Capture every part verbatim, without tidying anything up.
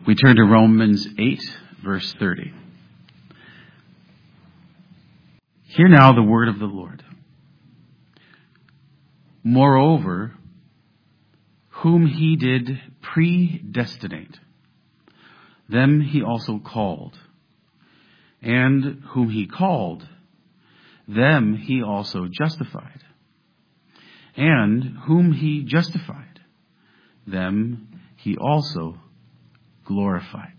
We turn to Romans eight, verse thirty. Hear now the word of the Lord. Moreover, whom he did predestinate, them he also called. And whom he called, them he also justified. And whom he justified, them he also glorified.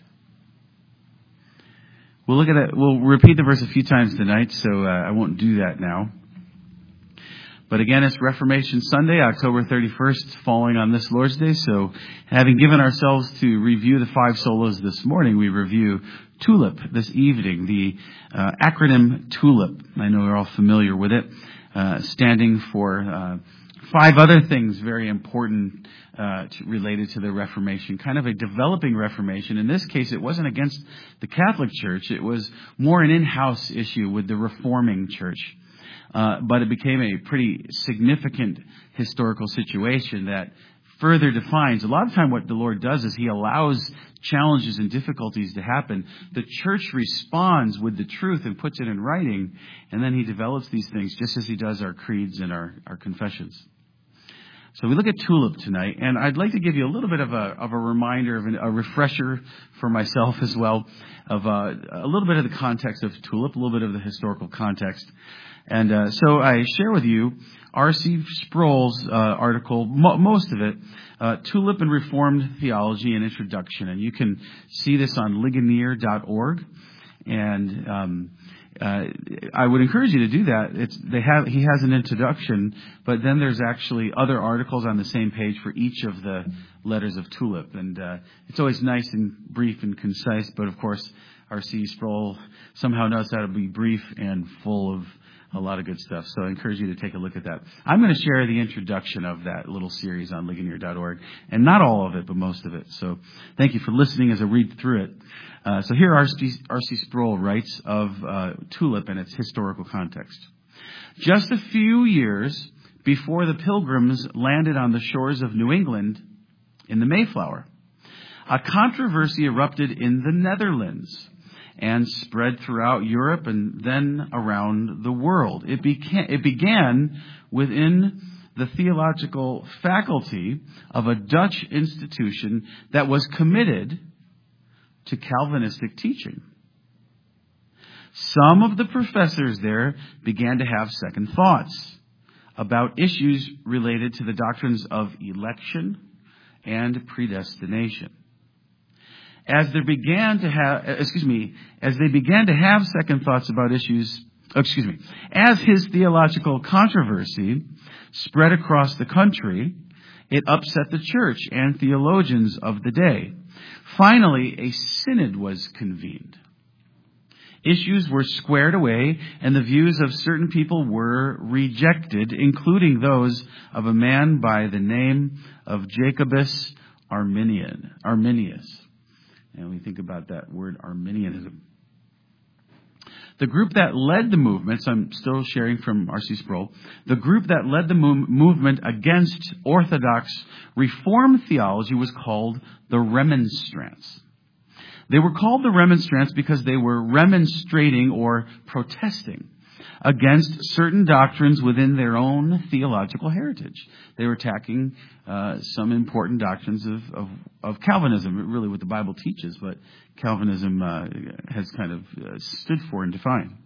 We'll look at it. We'll repeat the verse a few times tonight, so uh, I won't do that now. But again, it's Reformation Sunday, October thirty-first, falling on this Lord's Day. So having given ourselves to review the five solas this morning, we review TULIP this evening, the uh, acronym TULIP. I know we're all familiar with it, uh, standing for uh, five other things very important uh, to, related to the Reformation, kind of a developing Reformation. In this case, it wasn't against the Catholic Church. It was more an in-house issue with the Reforming Church. Uh, but it became a pretty significant historical situation that further defines. A lot of time what the Lord does is he allows challenges and difficulties to happen. The church responds with the truth and puts it in writing, and then he develops these things just as he does our creeds and our, our confessions. So we look at TULIP tonight, and I'd like to give you a little bit of a of a reminder, of an, a refresher for myself as well, of uh, a little bit of the context of TULIP, a little bit of the historical context. And uh, so I share with you R C Sproul's uh, article, mo- most of it, uh, TULIP and Reformed Theology, an Introduction. And you can see this on Ligonier dot org. And um, uh, I would encourage you to do that. It's they have he has an introduction, but then there's actually other articles on the same page for each of the letters of TULIP. And uh, it's always nice and brief and concise, but of course R C Sproul somehow knows how to be brief and full of a lot of good stuff. So I encourage you to take a look at that. I'm going to share the introduction of that little series on Ligonier dot org. And not all of it, but most of it. So thank you for listening as I read through it. Uh, so here R C Sproul writes of uh, TULIP and its historical context. Just a few years before the Pilgrims landed on the shores of New England in the Mayflower, a controversy erupted in the Netherlands and spread throughout Europe and then around the world. It began, it began within the theological faculty of a Dutch institution that was committed to Calvinistic teaching. Some of the professors there began to have second thoughts about issues related to the doctrines of election and predestination. As they began to have, excuse me, as they began to have second thoughts about issues, excuse me, as his theological controversy spread across the country, it upset the church and theologians of the day. Finally, a synod was convened. Issues were squared away, and the views of certain people were rejected, including those of a man by the name of Jacobus Arminian, Arminius. And we think about that word Arminianism. The group that led the movement, so I'm still sharing from R C Sproul, the group that led the move, movement against Orthodox Reformed theology was called the Remonstrants. They were called the Remonstrants because they were remonstrating or protesting against certain doctrines within their own theological heritage. They were attacking uh, some important doctrines of, of, of Calvinism, really what the Bible teaches, but Calvinism uh, has kind of uh, stood for and defined.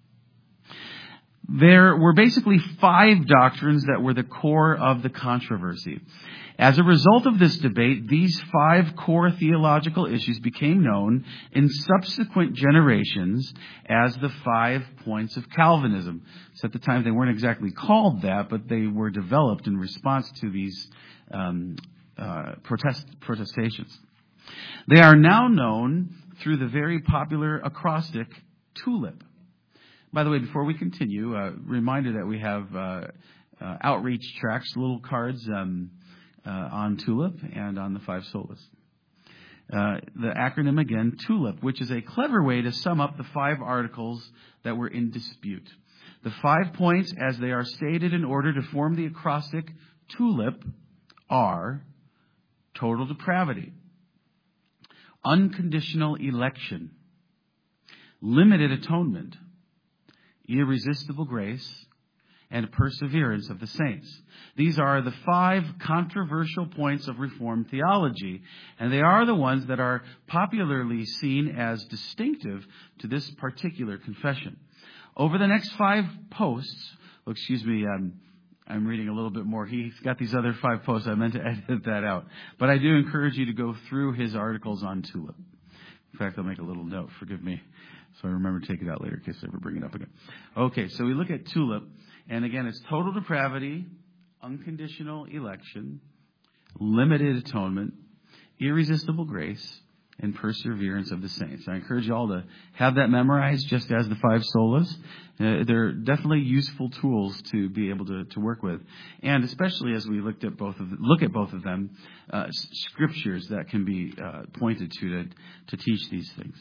There were basically five doctrines that were the core of the controversy. As a result of this debate, these five core theological issues became known in subsequent generations as the five points of Calvinism. So at the time they weren't exactly called that, but they were developed in response to these um, uh, protest protestations. They are now known through the very popular acrostic TULIP. By the way, before we continue, a uh, reminder that we have uh, uh, outreach tracts, little cards um, uh, on TULIP and on the five solas. Uh, the acronym again, TULIP, which is a clever way to sum up the five articles that were in dispute. The five points, as they are stated in order to form the acrostic TULIP, are total depravity, unconditional election, limited atonement, irresistible grace, and perseverance of the saints. These are the five controversial points of Reformed theology, and they are the ones that are popularly seen as distinctive to this particular confession. Over the next five posts, oh, excuse me, um, I'm reading a little bit more. He's got these other five posts. I meant to edit that out. But I do encourage you to go through his articles on Tulip. In fact, I'll make a little note. Forgive me. So I remember to take it out later in case I ever bring it up again. Okay, so we look at Tulip. And again, it's total depravity, unconditional election, limited atonement, irresistible grace, and perseverance of the saints. I encourage you all to have that memorized, just as the five solas. Uh, they're definitely useful tools to be able to, to work with, and especially as we looked at both of the, look at both of them, uh, scriptures that can be uh, pointed to, to to teach these things.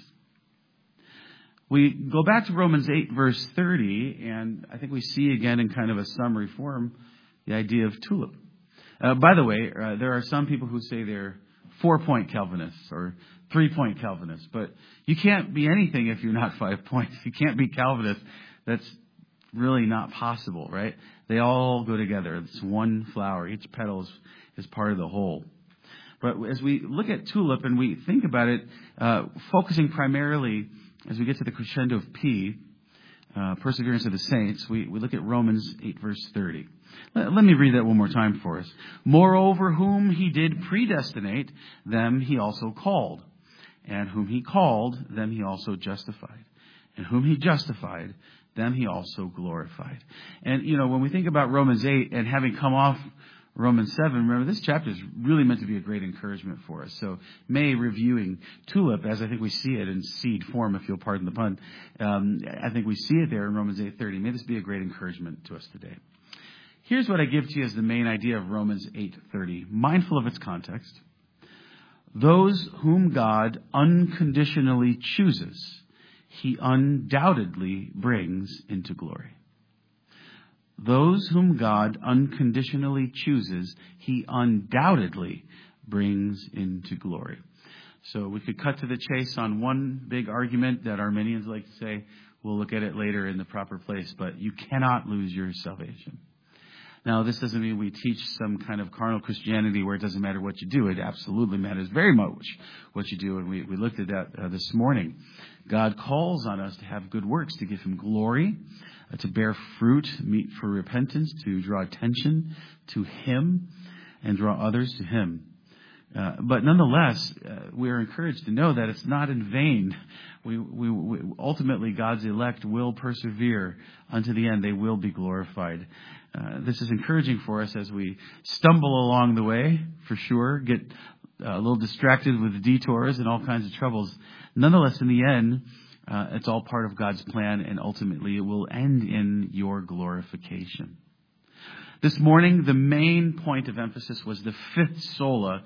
We go back to Romans eight, verse thirty, and I think we see again in kind of a summary form the idea of tulip. Uh, by the way, uh, there are some people who say they're four-point Calvinists or three-point Calvinists, but you can't be anything if you're not five points. You can't be Calvinist. That's really not possible, right? They all go together. It's one flower. Each petal is, is part of the whole. But as we look at tulip and we think about it, uh, focusing primarily as we get to the crescendo of P, uh, perseverance of the saints, we, we look at Romans eight, verse thirty. Let, let me read that one more time for us. Moreover, whom he did predestinate, them he also called. And whom he called, them he also justified. And whom he justified, them he also glorified. And, you know, when we think about Romans eight and having come off Romans seven, remember, this chapter is really meant to be a great encouragement for us. So may reviewing Tulip, as I think we see it in seed form, if you'll pardon the pun, um, I think we see it there in Romans eight thirty. May this be a great encouragement to us today. Here's what I give to you as the main idea of Romans eight thirty, mindful of its context. Those whom God unconditionally chooses, he undoubtedly brings into glory. Those whom God unconditionally chooses, he undoubtedly brings into glory. So we could cut to the chase on one big argument that Arminians like to say. We'll look at it later in the proper place, but you cannot lose your salvation. Now, this doesn't mean we teach some kind of carnal Christianity where it doesn't matter what you do. It absolutely matters very much what you do, and we, we looked at that uh, this morning. God calls on us to have good works, to give him glory, uh, to bear fruit, meet for repentance, to draw attention to him, and draw others to him. Uh, but nonetheless, uh, we are encouraged to know that it's not in vain. We, we, we, ultimately, God's elect will persevere unto the end. They will be glorified. Uh, this is encouraging for us as we stumble along the way, for sure, get uh, a little distracted with detours and all kinds of troubles. Nonetheless, in the end, uh, it's all part of God's plan, and ultimately it will end in your glorification. This morning, the main point of emphasis was the fifth sola,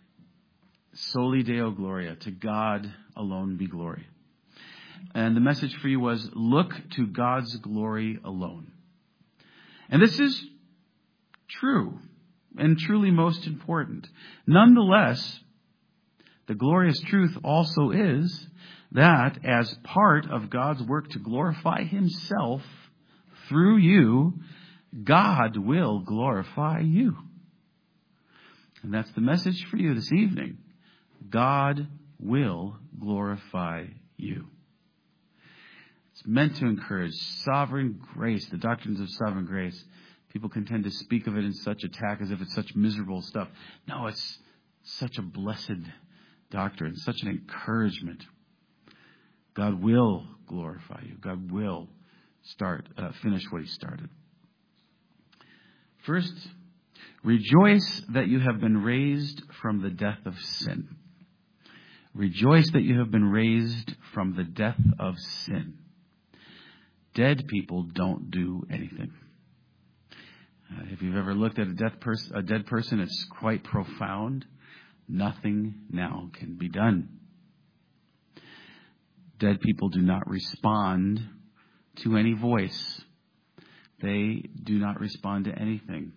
Soli Deo Gloria, to God alone be glory. And the message for you was, look to God's glory alone. And this is true and truly most important. Nonetheless, the glorious truth also is that as part of God's work to glorify himself through you, God will glorify you. And that's the message for you this evening. God will glorify you. It's meant to encourage sovereign grace, the doctrines of sovereign grace. People can tend to speak of it in such attack as if it's such miserable stuff. No, it's such a blessed doctrine, such an encouragement. God will glorify you. God will start, uh, finish what he started. First, rejoice that you have been raised from the death of sin. Rejoice that you have been raised from the death of sin. Dead people don't do anything. Uh, if you've ever looked at a, death pers- a dead person, it's quite profound. Nothing now can be done. Dead people do not respond to any voice. They do not respond to anything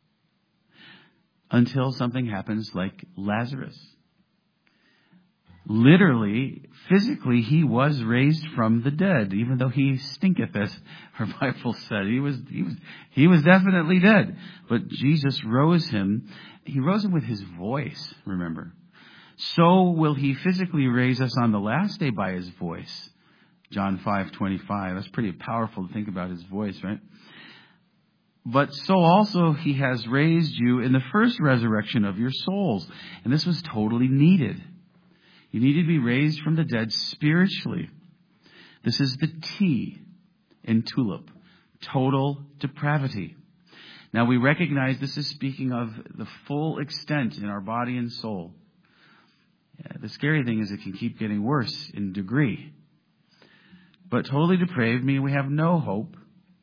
until something happens like Lazarus. literally, physically, he was raised from the dead, even though he stinketh, as our Bible said. He was, he was, he was definitely dead. But Jesus rose him. He rose him with his voice, remember. So will he physically raise us on the last day by his voice. John five twenty-five. That's pretty powerful to think about his voice, right? But so also he has raised you in the first resurrection of your souls. And this was totally needed. You need to be raised from the dead spiritually. This is the T in TULIP. Total depravity. Now we recognize this is speaking of the full extent in our body and soul. Yeah, the scary thing is it can keep getting worse in degree. But totally depraved means we have no hope.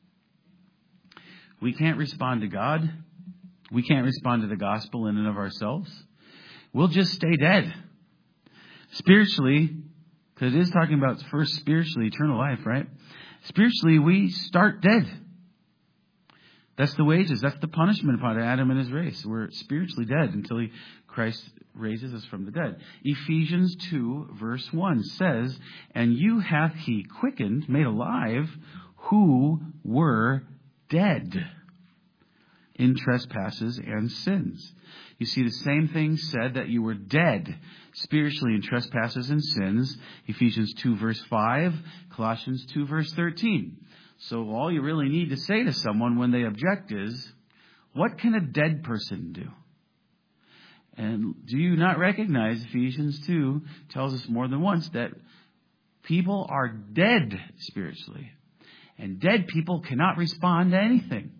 We can't respond to God. We can't respond to the gospel in and of ourselves. We'll just stay dead. Spiritually, because it is talking about first spiritually, eternal life, right? Spiritually, we start dead. That's the wages. That's the punishment upon Adam and his race. We're spiritually dead until he, Christ raises us from the dead. Ephesians two, verse one says, "And you hath he quickened, made alive, who were dead in trespasses and sins." You see the same thing said, that you were dead spiritually in trespasses and sins. Ephesians two verse five, Colossians two verse thirteen. So all you really need to say to someone when they object is, what can a dead person do? And do you not recognize Ephesians two tells us more than once that people are dead spiritually. And dead people cannot respond to anything.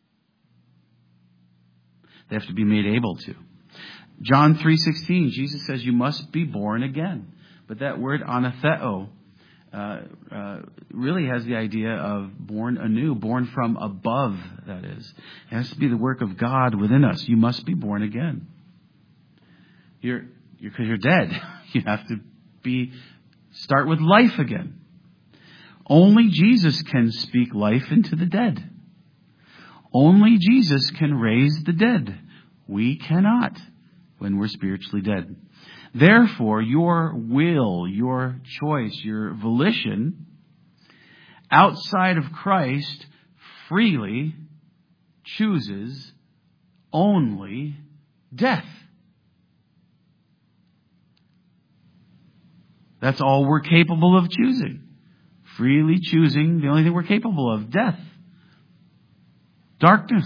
They have to be made able to. John three sixteen, Jesus says you must be born again. But that word anatheo uh, uh, really has the idea of born anew, born from above, that is. It has to be the work of God within us. You must be born again. You're, you're, 'cause you're dead. You have to be, start with life again. Only Jesus can speak life into the dead. Only Jesus can raise the dead. We cannot when we're spiritually dead. Therefore, your will, your choice, your volition outside of Christ freely chooses only death. That's all we're capable of choosing. Freely choosing the only thing we're capable of, death. Darkness.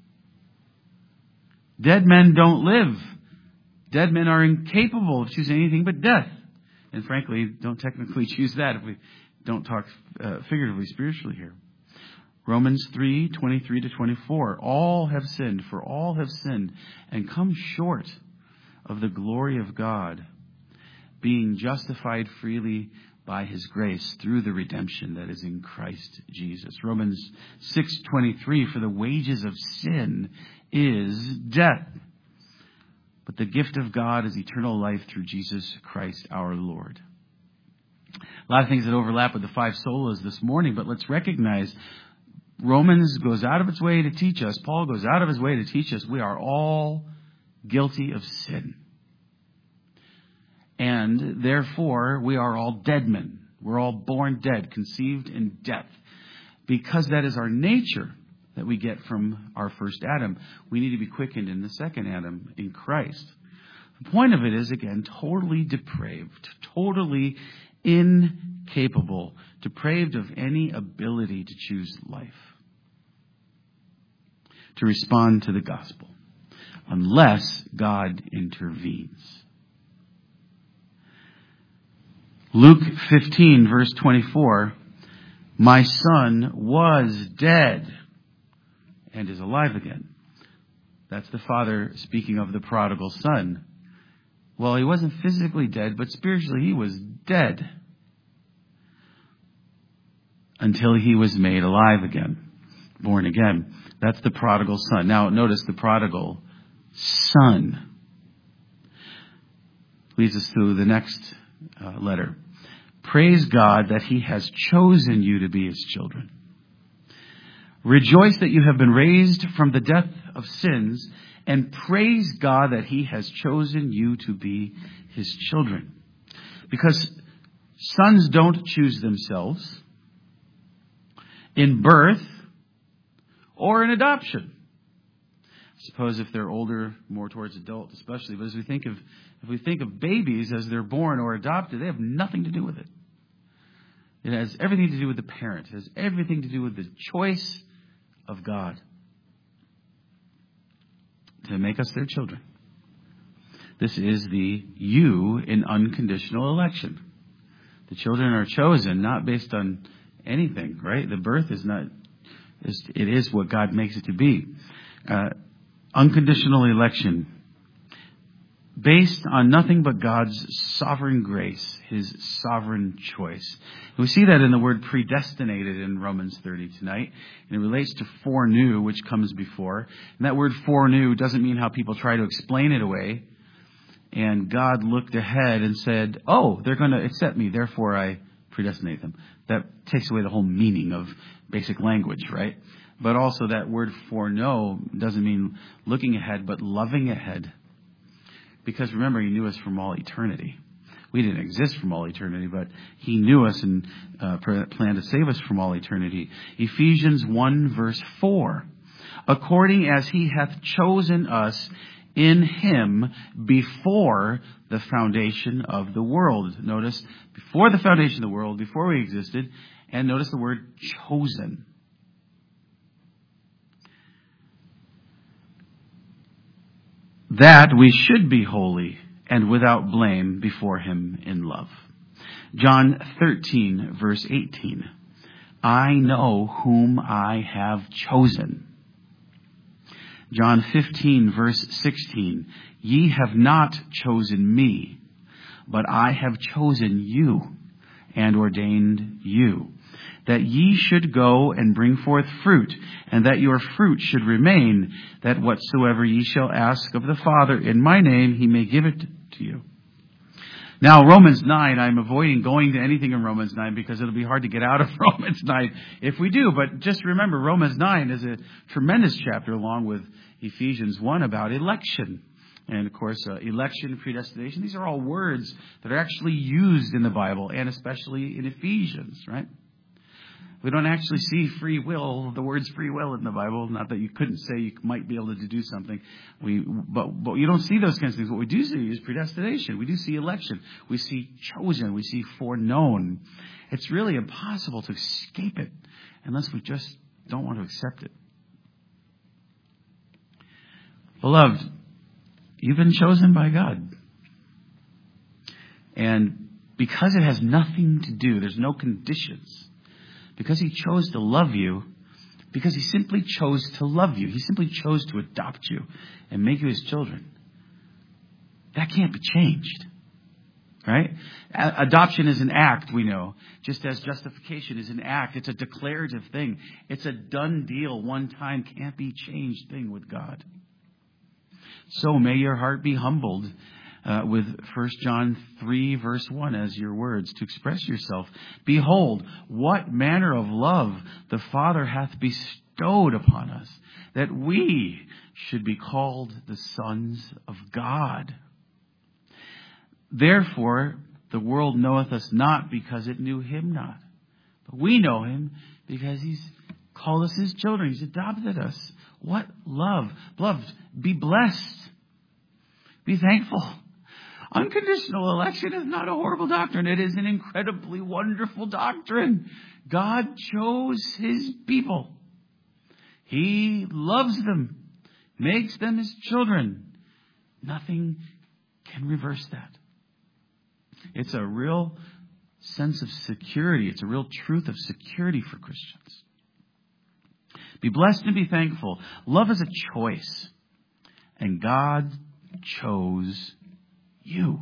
Dead men don't live. Dead men are incapable of choosing anything but death. And frankly, don't technically choose that if we don't talk uh, figuratively, spiritually here. Romans three, twenty-three to twenty-four. All have sinned, for all have sinned, and come short of the glory of God, being justified freely by his grace through the redemption that is in Christ Jesus. Romans six twenty-three, for the wages of sin is death, but the gift of God is eternal life through Jesus Christ our Lord. A lot of things that overlap with the five solas this morning, but let's recognize Romans goes out of its way to teach us, Paul goes out of his way to teach us, we are all guilty of sin. And therefore, we are all dead men. We're all born dead, conceived in death. Because that is our nature that we get from our first Adam. We need to be quickened in the second Adam, in Christ. The point of it is, again, totally depraved, totally incapable, depraved of any ability to choose life, to respond to the gospel, unless God intervenes. Luke fifteen, verse twenty-four, my son was dead and is alive again. That's the father speaking of the prodigal son. Well, he wasn't physically dead, but spiritually he was dead until he was made alive again, born again. That's the prodigal son. Now, notice the prodigal son leads us to the next uh, letter. Praise God that he has chosen you to be his children. Rejoice that you have been raised from the death of sins, and praise God that he has chosen you to be his children. Because sons don't choose themselves in birth or in adoption. I suppose if they're older, more towards adult especially. But as we think of, if we think of babies as they're born or adopted, they have nothing to do with it. It has everything to do with the parent. It has everything to do with the choice of God to make us their children. This is the you in unconditional election. The children are chosen not based on anything, right? The birth is not, it is what God makes it to be. Uh, unconditional election. Based on nothing but God's sovereign grace, His sovereign choice. We see that in the word predestinated in Romans thirty tonight. And it relates to foreknew, which comes before. And that word foreknew doesn't mean how people try to explain it away. And God looked ahead and said, oh, they're going to accept me, therefore I predestinate them. That takes away the whole meaning of basic language, right? But also that word foreknow doesn't mean looking ahead, but loving ahead. Because remember, He knew us from all eternity. We didn't exist from all eternity, but He knew us and uh, planned to save us from all eternity. Ephesians one verse four. According as He hath chosen us in Him before the foundation of the world. Notice, before the foundation of the world, before we existed. And notice the word chosen. That we should be holy and without blame before Him in love. John thirteen, verse eighteen. I know whom I have chosen. John fifteen, verse sixteen. Ye have not chosen me, but I have chosen you and ordained you, that ye should go and bring forth fruit, and that your fruit should remain, that whatsoever ye shall ask of the Father in my name, He may give it to you. Now, Romans nine, I'm avoiding going to anything in Romans nine because it'll be hard to get out of Romans nine if we do. But just remember, Romans nine is a tremendous chapter along with Ephesians one about election. And of course, uh, election, predestination, these are all words that are actually used in the Bible and especially in Ephesians, right? We don't actually see free will, the words free will in the Bible. Not that you couldn't say you might be able to do something. We, but, but you don't see those kinds of things. What we do see is predestination. We do see election. We see chosen. We see foreknown. It's really impossible to escape it unless we just don't want to accept it. Beloved, you've been chosen by God. And because it has nothing to do, there's no conditions. Because He chose to love you, because He simply chose to love you. He simply chose to adopt you and make you His children. That can't be changed. Right? A- adoption is an act, we know. Just as justification is an act. It's a declarative thing. It's a done deal, one time, can't be changed thing with God. So may your heart be humbled Uh, with First John three, verse one as your words to express yourself. Behold, what manner of love the Father hath bestowed upon us, that we should be called the sons of God. Therefore, the world knoweth us not because it knew Him not. But we know Him because He's called us His children. He's adopted us. What love. Beloved, be blessed. Be thankful. Unconditional election is not a horrible doctrine. It is an incredibly wonderful doctrine. God chose His people. He loves them, makes them His children. Nothing can reverse that. It's a real sense of security. It's a real truth of security for Christians. Be blessed and be thankful. Love is a choice. And God chose you.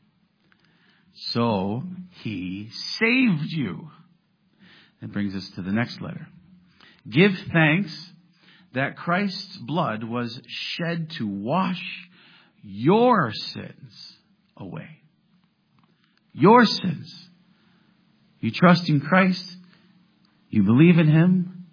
So He saved you. That brings us to the next letter. Give thanks that Christ's blood was shed to wash your sins away. Your sins. You trust in Christ. You believe in Him.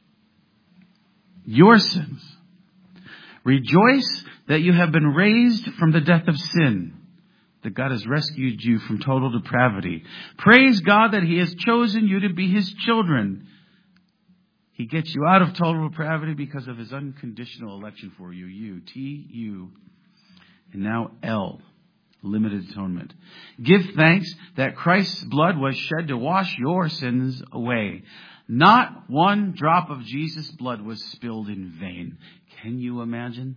Your sins. Rejoice that you have been raised from the death of sin. that God has rescued you from total depravity. Praise God that He has chosen you to be His children. He gets you out of total depravity because of His unconditional election for you. You, T, U, and now L, limited atonement. Give thanks that Christ's blood was shed to wash your sins away. Not one drop of Jesus' blood was spilled in vain. Can you imagine?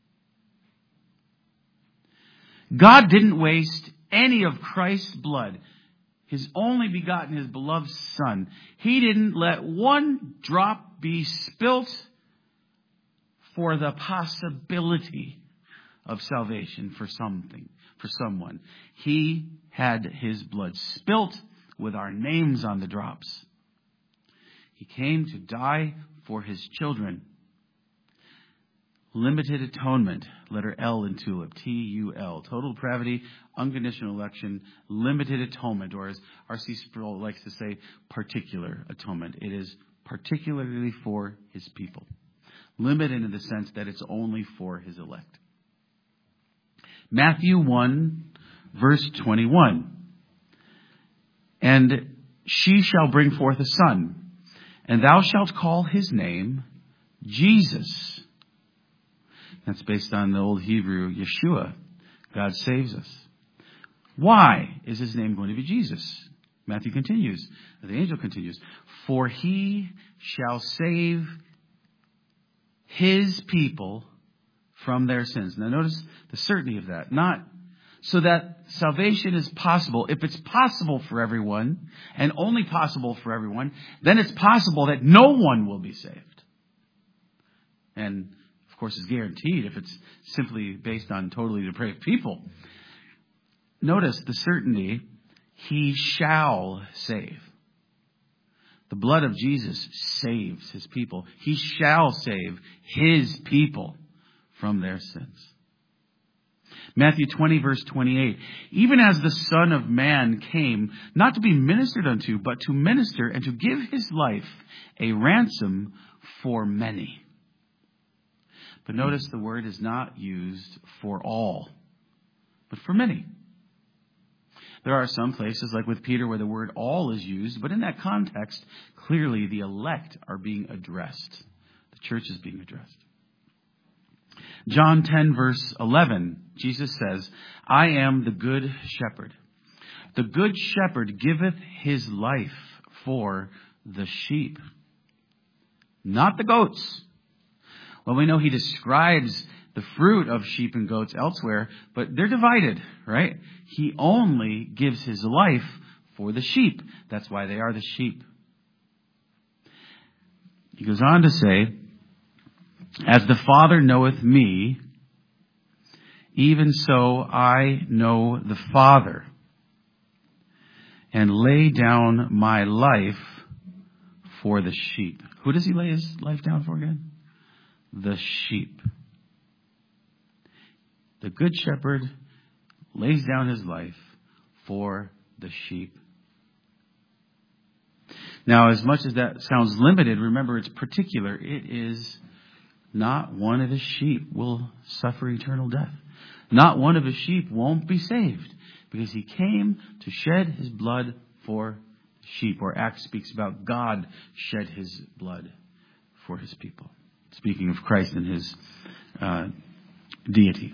God didn't waste any of Christ's blood, His only begotten, His beloved Son. He didn't let one drop be spilt for the possibility of salvation for something, for someone. He had His blood spilt with our names on the drops. He came to die for His children. Limited atonement, letter L in TULIP, T U L. Total depravity, unconditional election, limited atonement, or as R C Sproul likes to say, particular atonement. It is particularly for His people. Limited in the sense that it's only for His elect. Matthew one, verse twenty-one. And she shall bring forth a son, and thou shalt call his name Jesus. That's based on the old Hebrew, Yeshua. God saves us. Why is his name going to be Jesus? Matthew continues. The angel continues. For he shall save his people from their sins. Now notice the certainty of that. Not so that salvation is possible. If it's possible for everyone, and only possible for everyone, then it's possible that no one will be saved. And of course, is guaranteed if it's simply based on totally depraved people. Notice the certainty, he shall save. The blood of Jesus saves his people. He shall save his people from their sins. Matthew twenty, verse twenty-eight. Even as the Son of Man came, not to be ministered unto, but to minister and to give his life a ransom for many. But notice the word is not used for all, but for many. There are some places, like with Peter, where the word all is used, but in that context, clearly the elect are being addressed. The church is being addressed. John ten, verse eleven, Jesus says, I am the good shepherd. The good shepherd giveth his life for the sheep, not the goats. Well, we know he describes the fruit of sheep and goats elsewhere, but they're divided, right? He only gives his life for the sheep. That's why they are the sheep. He goes on to say, as the Father knoweth me, even so I know the Father, and lay down my life for the sheep. Who does he lay his life down for again? The sheep. The good shepherd lays down his life for the sheep. Now, as much as that sounds limited, remember it's particular. It is not one of his sheep will suffer eternal death. Not one of his sheep won't be saved, because he came to shed his blood for sheep. Or Acts speaks about God shed his blood for his people. Speaking of Christ and his uh, deity.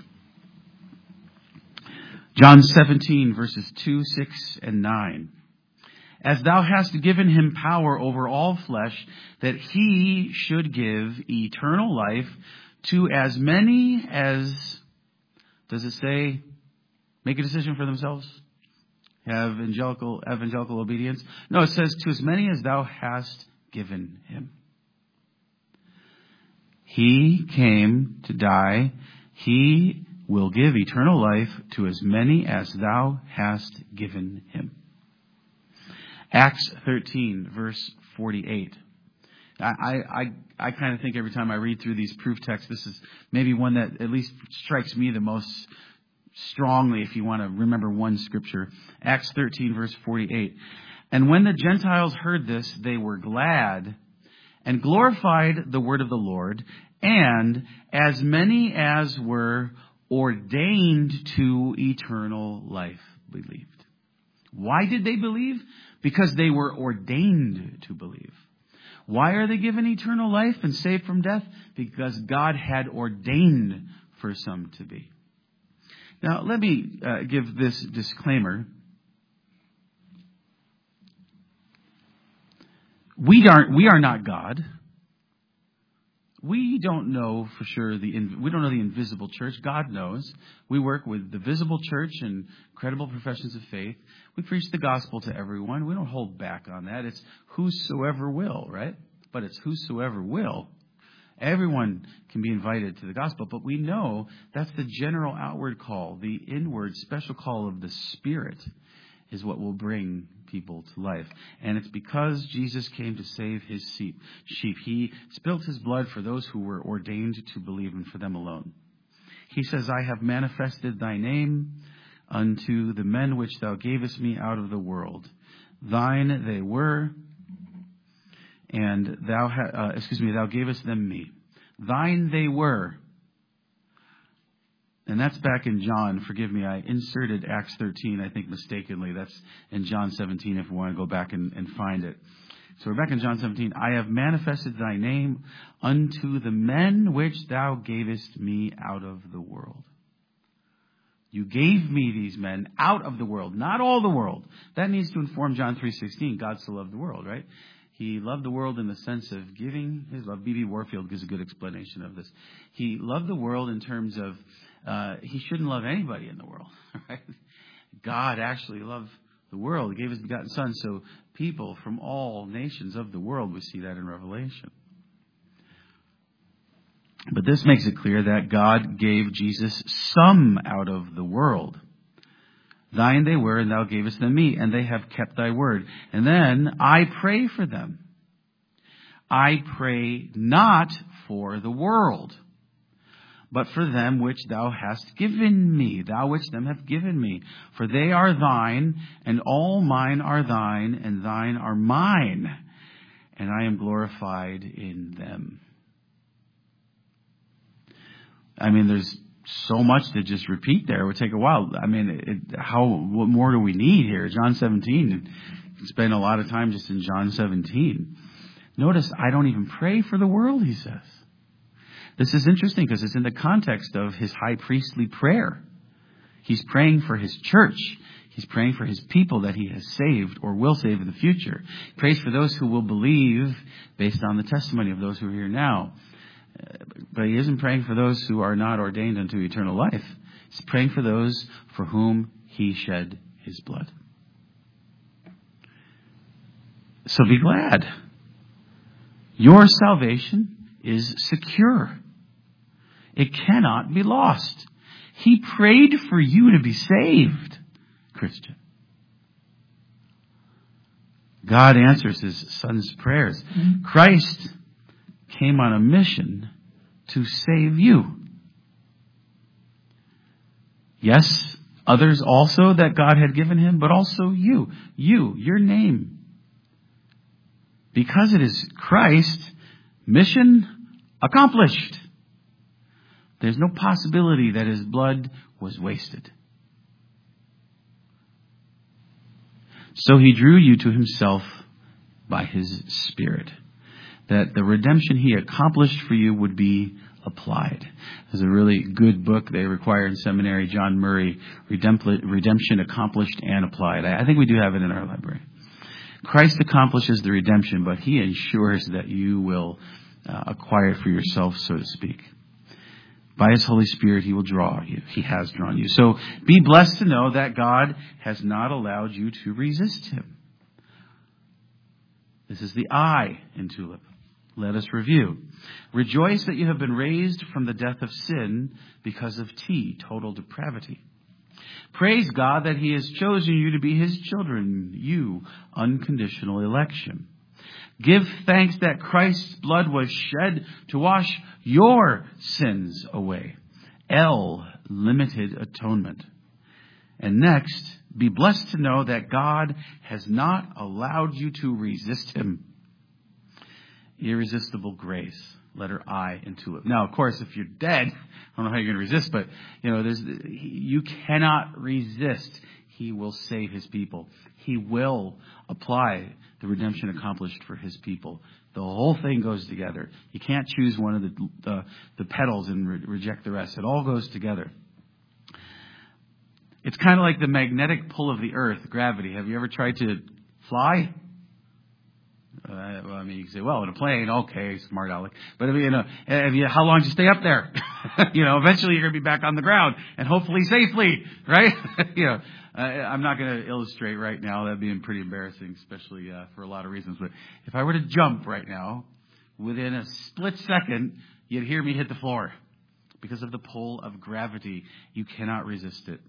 John seventeen, verses two, six, and nine. As thou hast given him power over all flesh, that he should give eternal life to as many as, does it say, make a decision for themselves? Have evangelical, evangelical obedience? No, it says to as many as thou hast given him. He came to die. He will give eternal life to as many as thou hast given him. Acts thirteen, verse forty-eight. I, I, I kind of think every time I read through these proof texts, this is maybe one that at least strikes me the most strongly if you want to remember one scripture. Acts thirteen, verse forty-eight. And when the Gentiles heard this, they were glad and glorified the word of the Lord, and as many as were ordained to eternal life believed. Why did they believe? Because they were ordained to believe. Why are they given eternal life and saved from death? Because God had ordained for some to be. Now, let me uh, give this disclaimer. We aren't, we are not God. We don't know for sure the, we don't know the invisible church. God knows. We work with the visible church and credible professions of faith. We preach the gospel to everyone. We don't hold back on that. It's whosoever will, right? But it's whosoever will. Everyone can be invited to the gospel, but we know that's the general outward call. The inward special call of the Spirit is what will bring people to life. And it's because Jesus came to save his sheep. He spilt his blood for those who were ordained to believe, and for them alone. He says, I have manifested thy name unto the men which thou gavest me out of the world. Thine they were, and thou ha- uh, excuse me, thou gavest them me. Thine they were. And that's back in John. Forgive me, I inserted Acts thirteen, I think mistakenly. That's in John seventeen if we want to go back and, and find it. So we're back in John seventeen. I have manifested thy name unto the men which thou gavest me out of the world. You gave me these men out of the world, not all the world. That needs to inform John three sixteen. God so loved the world, right? He loved the world in the sense of giving his love. B B Warfield gives a good explanation of this. He loved the world in terms of Uh, he shouldn't love anybody in the world, right? God actually loved the world. He gave his begotten Son. So people from all nations of the world, we see that in Revelation. But this makes it clear that God gave Jesus some out of the world. Thine they were, and thou gavest them me, and they have kept thy word. And then I pray for them. I pray not for the world, but for them which thou hast given me, thou which them have given me. For they are thine, and all mine are thine, and thine are mine, and I am glorified in them. I mean, there's so much to just repeat there. It would take a while. I mean, it, how what more do we need here? John seventeen, you can spend a lot of time just in John seventeen. Notice, I don't even pray for the world, he says. This is interesting because it's in the context of his high priestly prayer. He's praying for his church. He's praying for his people that he has saved or will save in the future. He prays for those who will believe based on the testimony of those who are here now. But he isn't praying for those who are not ordained unto eternal life. He's praying for those for whom he shed his blood. So be glad. Your salvation is secure. It cannot be lost. He prayed for you to be saved, Christian. God answers his Son's prayers. Mm-hmm. Christ came on a mission to save you. Yes, others also that God had given him, but also you. You, your name. Because it is Christ, mission accomplished. There's no possibility that his blood was wasted. So he drew you to himself by his Spirit, that the redemption he accomplished for you would be applied. There's a really good book they require in seminary, John Murray, Redemption Accomplished and Applied. I think we do have it in our library. Christ accomplishes the redemption, but he ensures that you will uh, acquire it for yourself, so to speak. By his Holy Spirit, he will draw you. He has drawn you. So be blessed to know that God has not allowed you to resist him. This is the I in TULIP. Let us review. Rejoice that you have been raised from the death of sin because of T, total depravity. Praise God that he has chosen you to be his children, you, unconditional election. Give thanks that Christ's blood was shed to wash your sins away. L, limited atonement. And next, be blessed to know that God has not allowed you to resist him. Irresistible grace. letter I in TULIP. Now, of course, if you're dead, I don't know how you're going to resist, but, you know, there's, you cannot resist. He will save his people. He will apply the redemption accomplished for his people. The whole thing goes together. You can't choose one of the the, the petals and re- reject the rest. It all goes together. It's kind of like the magnetic pull of the earth, gravity. Have you ever tried to fly? Uh, well, I mean, you can say, well, in a plane, okay, smart aleck. But, you know, have you, how long did you stay up there? you know, eventually you're going to be back on the ground, and hopefully safely, right? you know, uh, I'm not going to illustrate right now. That'd be pretty embarrassing, especially uh, for a lot of reasons. But if I were to jump right now, within a split second, you'd hear me hit the floor. Because of the pull of gravity, you cannot resist it.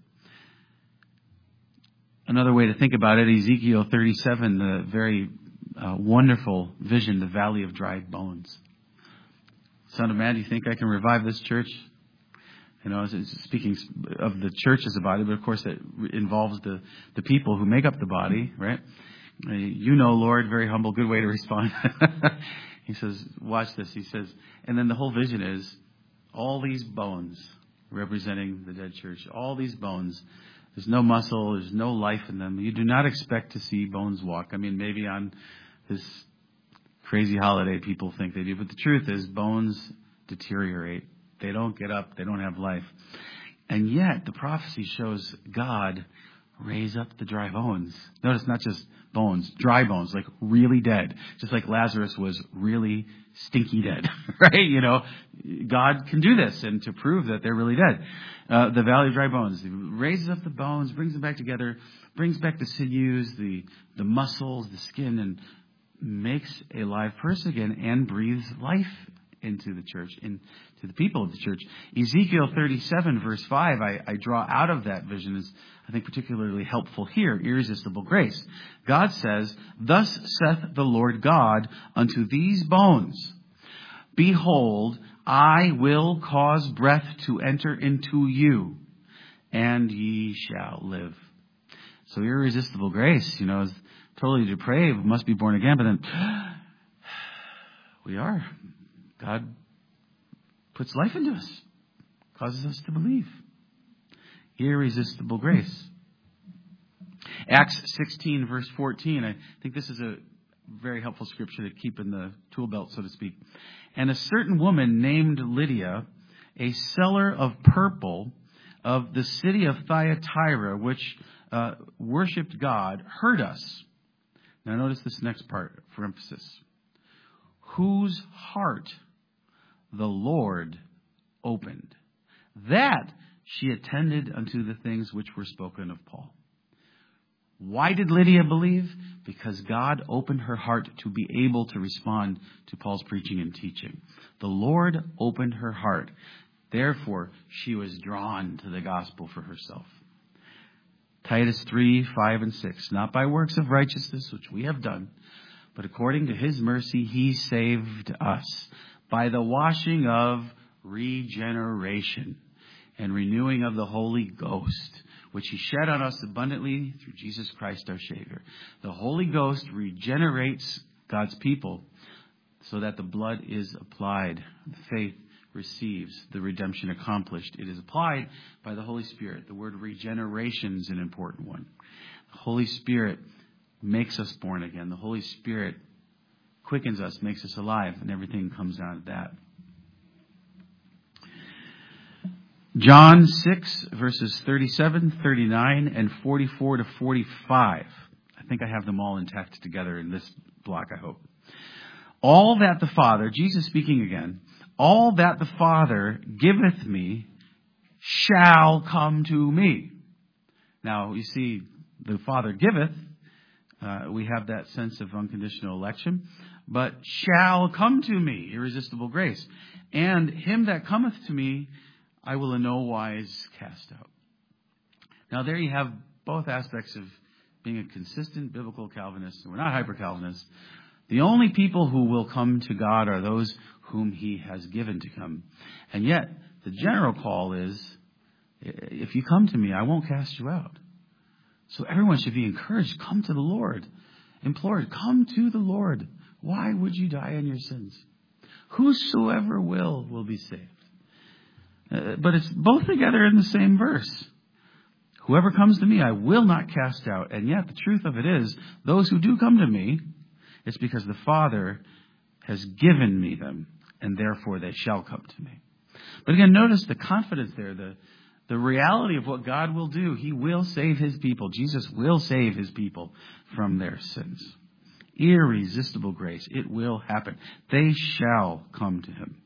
Another way to think about it, Ezekiel thirty-seven, the very uh, wonderful vision, the valley of dry bones. Son of man, do you think I can revive this church? You know, speaking of the church as a body, but of course that involves the, the people who make up the body, right? You know, Lord, very humble, good way to respond. He says, watch this. He says, and then the whole vision is all these bones representing the dead church, all these bones. There's no muscle. There's no life in them. You do not expect to see bones walk. I mean, maybe on this crazy holiday people think they do. But the truth is bones deteriorate. They don't get up. They don't have life. And yet the prophecy shows God raise up the dry bones. Notice not just bones, dry bones, like really dead. Just like Lazarus was really stinky dead, right? You know, God can do this, and to prove that they're really dead. Uh, the valley of dry bones, he raises up the bones, brings them back together, brings back the sinews, the, the muscles, the skin, and makes a live person again and breathes life into the church, into the people of the church. Ezekiel thirty-seven, verse five, I, I draw out of that vision is, I think, particularly helpful here. Irresistible grace. God says, thus saith the Lord God unto these bones, behold, I will cause breath to enter into you, and ye shall live. So irresistible grace, you know, is totally depraved, must be born again, but then we are. God puts life into us, causes us to believe. Irresistible grace. Acts sixteen, verse fourteen. I think this is a very helpful scripture to keep in the tool belt, so to speak. And a certain woman named Lydia, a seller of purple of the city of Thyatira, which uh, worshipped God, heard us. Now notice this next part for emphasis. Whose heart the Lord opened, that she attended unto the things which were spoken of Paul. Why did Lydia believe? Because God opened her heart to be able to respond to Paul's preaching and teaching. The Lord opened her heart. Therefore, she was drawn to the gospel for herself. Titus three, five, and six. Not by works of righteousness, which we have done, but according to his mercy, he saved us by the washing of regeneration and renewing of the Holy Ghost, which he shed on us abundantly through Jesus Christ our Savior. The Holy Ghost regenerates God's people so that the blood is applied. Faith receives the redemption accomplished. It is applied by the Holy Spirit. The word regeneration is an important one. The Holy Spirit makes us born again. The Holy Spirit quickens us, makes us alive, and everything comes out of that. John six, verses thirty-seven, thirty-nine, and forty-four to forty-five. I think I have them all intact together in this block, I hope. All that the Father, Jesus speaking again, all that the Father giveth me shall come to me. Now, you see, the Father giveth, uh, we have that sense of unconditional election, but shall come to me, irresistible grace. And him that cometh to me, I will in no wise cast out. Now there you have both aspects of being a consistent biblical Calvinist. We're not hyper-Calvinists. The only people who will come to God are those whom he has given to come. And yet, the general call is, if you come to me, I won't cast you out. So everyone should be encouraged. Come to the Lord. Implored, come to the Lord. Why would you die in your sins? Whosoever will, will be saved. Uh, but it's both together in the same verse. Whoever comes to me, I will not cast out. And yet the truth of it is, those who do come to me, it's because the Father has given me them, and therefore they shall come to me. But again, notice the confidence there, the, the reality of what God will do. He will save his people. Jesus will save his people from their sins. Irresistible grace. It will happen. They shall come to him.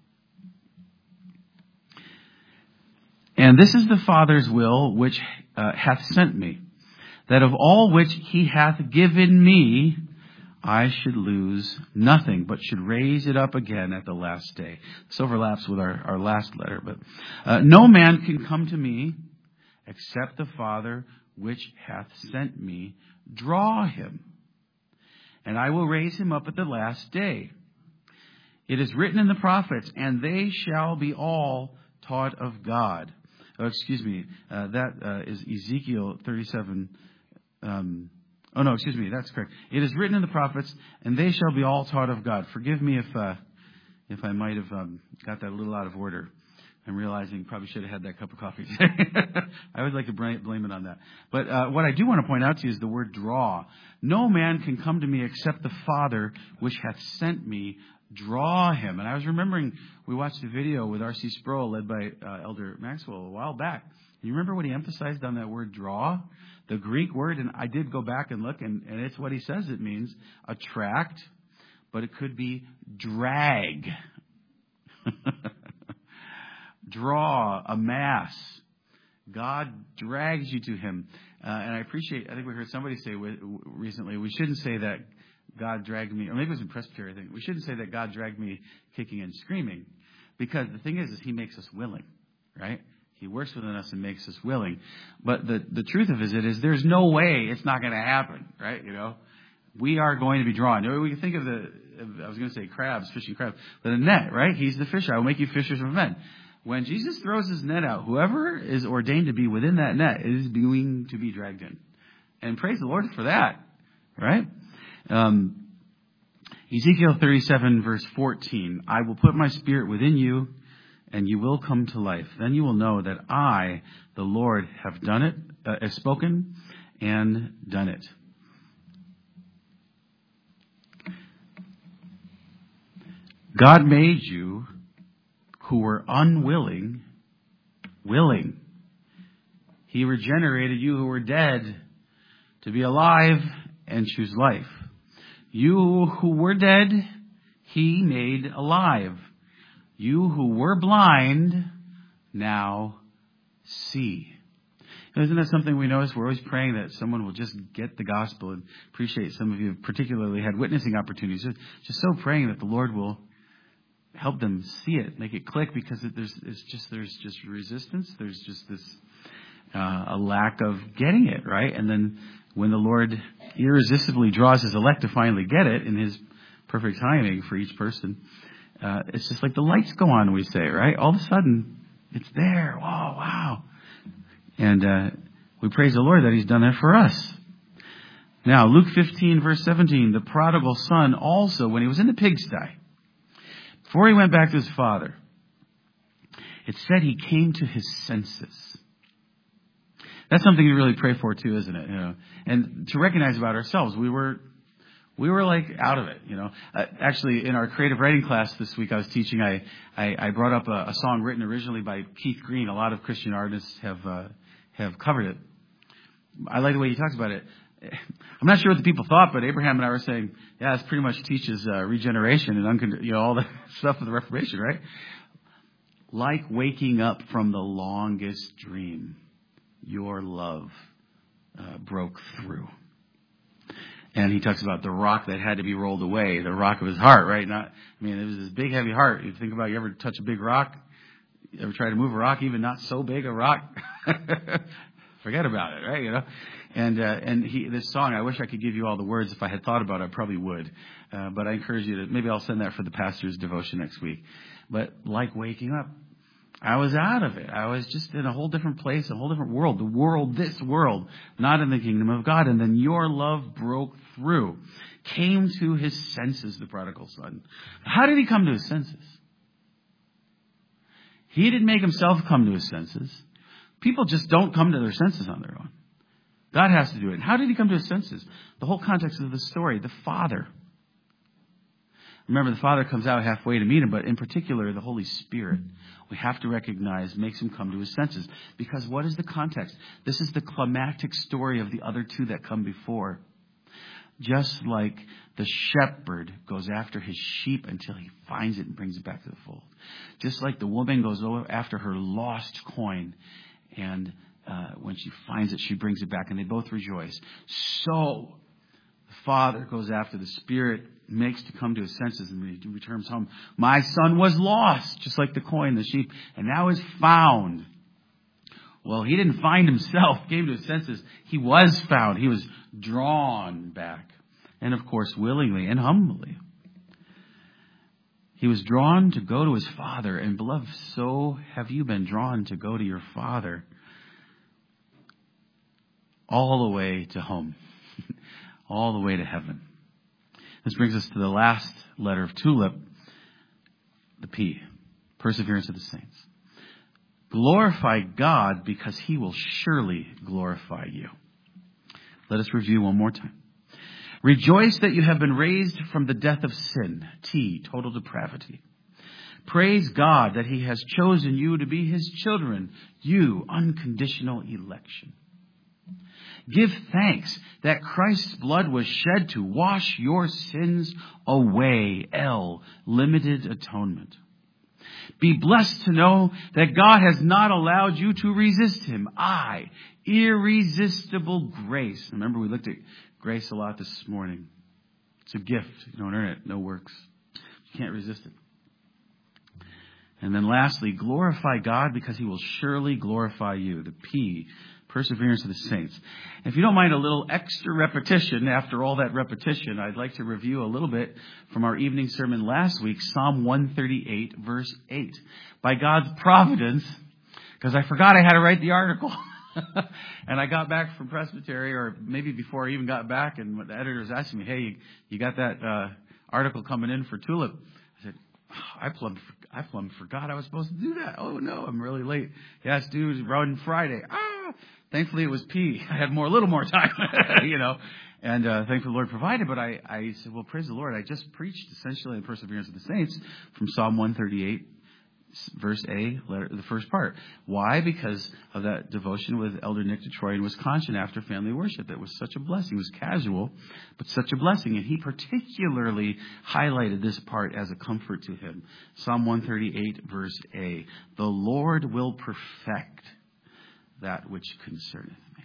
And this is the Father's will which uh, hath sent me, that of all which he hath given me, I should lose nothing, but should raise it up again at the last day. This overlaps with our, our last letter. But uh, no man can come to me except the Father which hath sent me draw him. And I will raise him up at the last day. It is written in the prophets, and they shall be all taught of God. Oh, excuse me, uh, that uh, is Ezekiel thirty-seven. Um, oh, no, excuse me, that's correct. It is written in the prophets, and they shall be all taught of God. Forgive me if uh, if I might have um, got that a little out of order. I'm realizing probably should have had that cup of coffee today. I always like to blame it on that. But uh, what I do want to point out to you is the word draw. No man can come to me except the Father which hath sent me draw him. And I was remembering we watched a video with R C Sproul led by uh, Elder Maxwell a while back. You remember what he emphasized on that word draw? The Greek word, and I did go back and look, and, and it's what he says it means, attract, but it could be drag. Draw, amass. God drags you to him. Uh, and I appreciate, I think we heard somebody say recently, we shouldn't say that God dragged me, or maybe it was in Presbytery, I think. We shouldn't say that God dragged me kicking and screaming. Because the thing is, is he makes us willing, right? He works within us and makes us willing. But the, the truth of it is, there's no way it's not going to happen, right? You know, we are going to be drawn. You know, we can think of the, I was going to say crabs, fishing crabs, but a net, right? He's the fisher. I will make you fishers of men. When Jesus throws his net out, whoever is ordained to be within that net is going to be dragged in. And praise the Lord for that, right? Um, Ezekiel thirty-seven verse fourteen, I will put my spirit within you and you will come to life. Then you will know that I, the Lord, have done it, uh, have spoken and done it. God made you who were unwilling, willing. He regenerated you who were dead to be alive and choose life. You who were dead, he made alive. You who were blind, now see. Isn't that something we notice? We're always praying that someone will just get the gospel, and appreciate some of you particularly had witnessing opportunities. Just so praying that the Lord will help them see it, make it click, because it, there's it's just there's just resistance. There's just this uh, a lack of getting it right, and then when the Lord irresistibly draws his elect to finally get it in his perfect timing for each person, uh, it's just like the lights go on. We say, right? All of a sudden, it's there. Whoa, wow! And uh, we praise the Lord that he's done that for us. Now, Luke fifteen, verse seventeen, the prodigal son also, when he was in the pigsty, before he went back to his father, it said he came to his senses. That's something to really pray for too, isn't it? You know, and to recognize about ourselves, we were, we were like out of it. You know, uh, actually, in our creative writing class this week, I was teaching. I I, I brought up a, a song written originally by Keith Green. A lot of Christian artists have uh, have covered it. I like the way he talks about it. I'm not sure what the people thought, but Abraham and I were saying, yeah, this pretty much teaches uh, regeneration and uncond- you know all the stuff of the Reformation, right? Like waking up from the longest dream, your love uh, broke through. And he talks about the rock that had to be rolled away, the rock of his heart, right? Not, I mean, it was this big, heavy heart. You think about, you ever touch a big rock? You ever try to move a rock, even not so big a rock? Forget about it, right? You know. And uh, and he, this song, I wish I could give you all the words. If I had thought about it, I probably would. Uh, but I encourage you to, maybe I'll send that for the pastor's devotion next week. But like waking up, I was out of it. I was just in a whole different place, a whole different world. The world, this world, not in the kingdom of God. And then your love broke through, came to his senses, the prodigal son. How did he come to his senses? He didn't make himself come to his senses. People just don't come to their senses on their own. God has to do it. How did he come to his senses? The whole context of the story, the Father. Remember, the Father comes out halfway to meet him, but in particular, the Holy Spirit, we have to recognize, makes him come to his senses. Because what is the context? This is the climactic story of the other two that come before. Just like the shepherd goes after his sheep until he finds it and brings it back to the fold. Just like the woman goes after her lost coin, and uh, when she finds it, she brings it back, and they both rejoice. So the Father goes after the Spirit, makes to come to his senses, and he returns home. My son was lost, just like the coin, the sheep, and now is found. Well, he didn't find himself, came to his senses. He was found. He was drawn back. And of course, willingly and humbly. He was drawn to go to his Father. And beloved, so have you been drawn to go to your Father. All the way to home. All the way to heaven. This brings us to the last letter of Tulip. The P. Perseverance of the saints. Glorify God because he will surely glorify you. Let us review one more time. Rejoice that you have been raised from the death of sin. T, total depravity. Praise God that he has chosen you to be his children. You, unconditional election. Give thanks that Christ's blood was shed to wash your sins away. L, limited atonement. Be blessed to know that God has not allowed you to resist him. I, irresistible grace. Remember, we looked at grace a lot this morning. It's a gift. You don't earn it. No works. You can't resist it. And then lastly, glorify God because he will surely glorify you. The P, perseverance of the saints. If you don't mind a little extra repetition after all that repetition, I'd like to review a little bit from our evening sermon last week, Psalm one thirty-eight, verse eight. By God's providence, because I forgot I had to write the article. And I got back from Presbytery, or maybe before I even got back, and the editor was asking me, hey, you, you got that uh, article coming in for Tulip? I said, oh, I plumbed, I plumbed forgot I was supposed to do that. Oh, no, I'm really late. Yeah, it's due on Friday. Ah, thankfully it was P. I had more, a little more time, you know, and uh, thankfully the Lord provided. But I, I said, well, praise the Lord. I just preached essentially the perseverance of the saints from Psalm one thirty-eight. Verse A, letter, the first part. Why? Because of that devotion with Elder Nick DeTroy in Wisconsin after family worship. That was such a blessing. It was casual, but such a blessing. And he particularly highlighted this part as a comfort to him. Psalm one thirty-eight, verse A. The Lord will perfect that which concerneth me.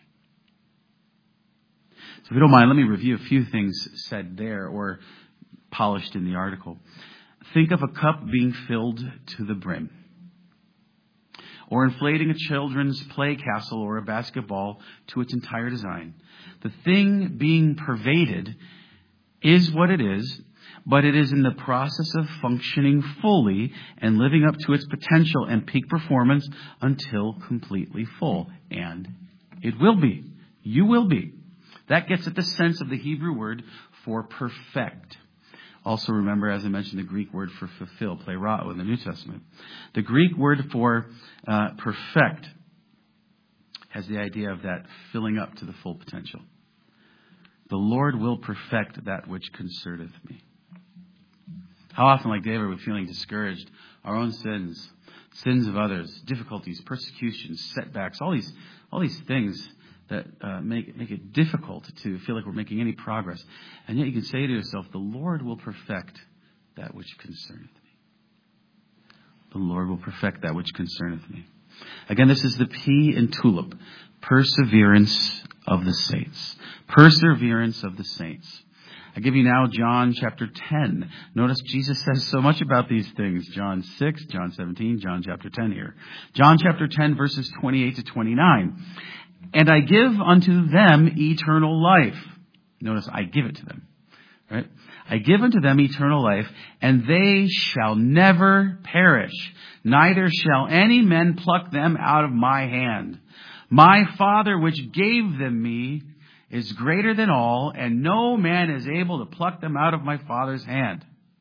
So if you don't mind, let me review a few things said there or polished in the article. Think of a cup being filled to the brim, or inflating a children's play castle or a basketball to its entire design. The thing being pervaded is what it is, but it is in the process of functioning fully and living up to its potential and peak performance until completely full. And it will be. You will be. That gets at the sense of the Hebrew word for perfect. Also remember, as I mentioned, the Greek word for fulfill, plerao, in the New Testament. The Greek word for uh, perfect has the idea of that filling up to the full potential. The Lord will perfect that which concerneth me. How often, like David, we're feeling discouraged, our own sins, sins of others, difficulties, persecutions, setbacks, all these, all these things that uh, make, make it difficult to feel like we're making any progress. And yet you can say to yourself, the Lord will perfect that which concerneth me. The Lord will perfect that which concerneth me. Again, this is the P in Tulip. Perseverance of the saints. Perseverance of the saints. I give you now John chapter ten. Notice Jesus says so much about these things. John six, John seventeen, John chapter ten here. John chapter ten, verses twenty-eight to twenty-nine. And I give unto them eternal life. Notice, I give it to them. Right? I give unto them eternal life, and they shall never perish, neither shall any man pluck them out of my hand. My Father which gave them me is greater than all, and no man is able to pluck them out of my Father's hand.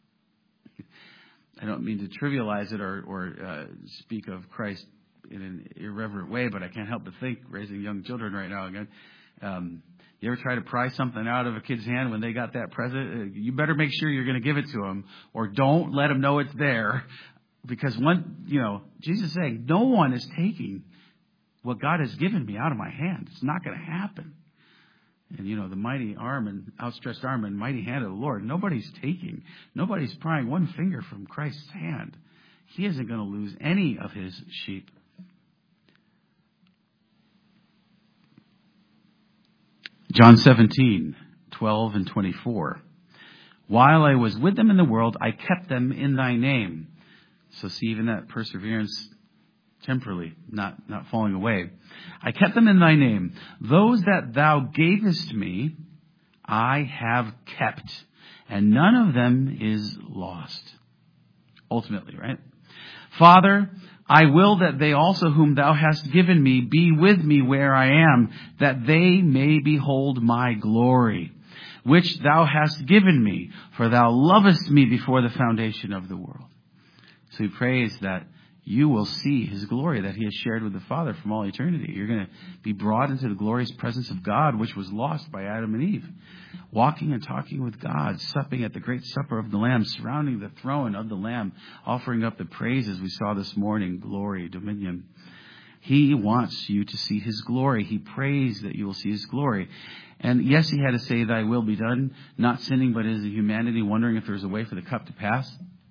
I don't mean to trivialize it or, or uh, speak of Christ in an irreverent way, but I can't help but think, raising young children right now again, um, you ever try to pry something out of a kid's hand when they got that present? You better make sure you're going to give it to them, or don't let them know it's there. Because one, you know, Jesus is saying, no one is taking what God has given me out of my hand. It's not going to happen. And, you know, the mighty arm and outstretched arm and mighty hand of the Lord, nobody's taking, nobody's prying one finger from Christ's hand. He isn't going to lose any of his sheep. John seventeen, twelve and twenty-four. While I was with them in the world, I kept them in thy name. So see, even that perseverance temporarily, not, not falling away. I kept them in thy name. Those that thou gavest me, I have kept, and none of them is lost. Ultimately, right? Father, I will that they also whom thou hast given me be with me where I am, that they may behold my glory, which thou hast given me, for thou lovest me before the foundation of the world. So he prays that you will see his glory that he has shared with the Father from all eternity. You're going to be brought into the glorious presence of God, which was lost by Adam and Eve. Walking and talking with God, supping at the great supper of the Lamb, surrounding the throne of the Lamb, offering up the praises we saw this morning, glory, dominion. He wants you to see his glory. He prays that you will see his glory. And yes, he had to say, thy will be done, not sinning, but as a humanity, wondering if there's a way for the cup to pass.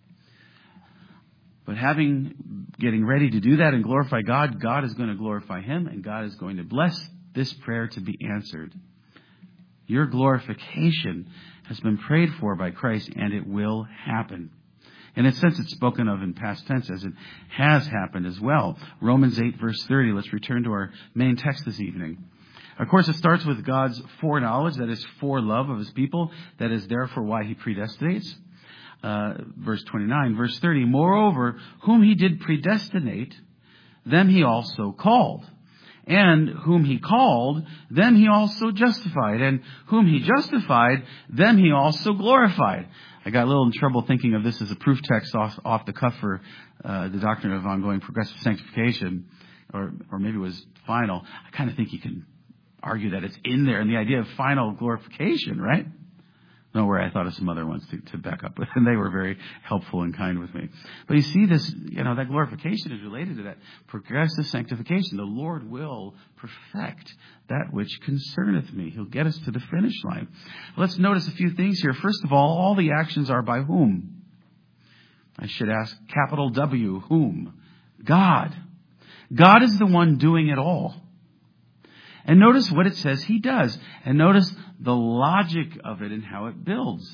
But having, getting ready to do that and glorify God, God is going to glorify him, and God is going to bless this prayer to be answered. Your glorification has been prayed for by Christ, and it will happen. In a sense, it's spoken of in past tense, as it has happened as well. Romans eight, verse thirty. Let's return to our main text this evening. Of course, it starts with God's foreknowledge, that is, forelove of his people, that is therefore why he predestinates. Uh, verse twenty-nine, verse thirty, moreover, whom he did predestinate, them he also called. And whom he called, them he also justified. And whom he justified, them he also glorified. I got a little in trouble thinking of this as a proof text off, off the cuff for uh, the doctrine of ongoing progressive sanctification, or, or maybe it was final. I kind of think you can argue that it's in there in the idea of final glorification, right? Don't worry, I thought of some other ones to, to back up with, and they were very helpful and kind with me. But you see this, you know, that glorification is related to that progressive sanctification. The Lord will perfect that which concerneth me. He'll get us to the finish line. Let's notice a few things here. First of all, all the actions are by whom? I should ask, capital W, whom? God. God is the one doing it all. And notice what it says he does. And notice the logic of it and how it builds.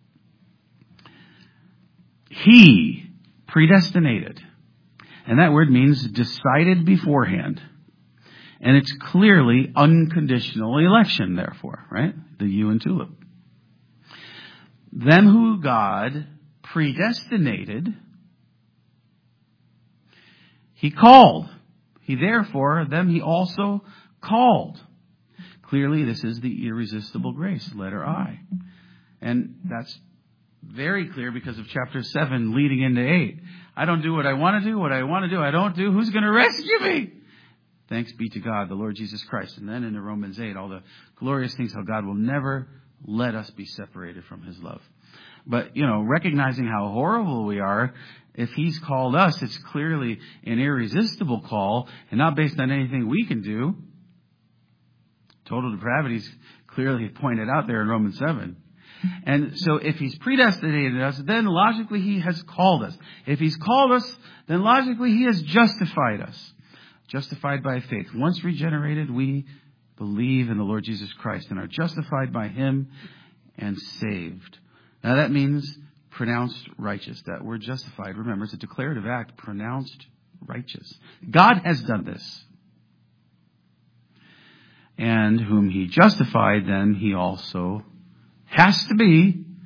He predestinated. And that word means decided beforehand. And it's clearly unconditional election, therefore, right? The U and tulip. Them who God predestinated, he called. He therefore, them he also called. Clearly, this is the irresistible grace, letter I. And that's very clear because of chapter seven leading into eight. I don't do what I want to do. What I want to do, I don't do. Who's going to rescue me? Thanks be to God, the Lord Jesus Christ. And then into Romans eight, all the glorious things, how God will never let us be separated from his love. But, you know, recognizing how horrible we are, if he's called us, it's clearly an irresistible call and not based on anything we can do. Total depravity is clearly pointed out there in Romans seven. And so if he's predestinated us, then logically he has called us. If he's called us, then logically he has justified us. Justified by faith. Once regenerated, we believe in the Lord Jesus Christ and are justified by him and saved. Now that means pronounced righteous. That word justified, remember, it's a declarative act, pronounced righteous. God has done this. And whom he justified, then he also has to be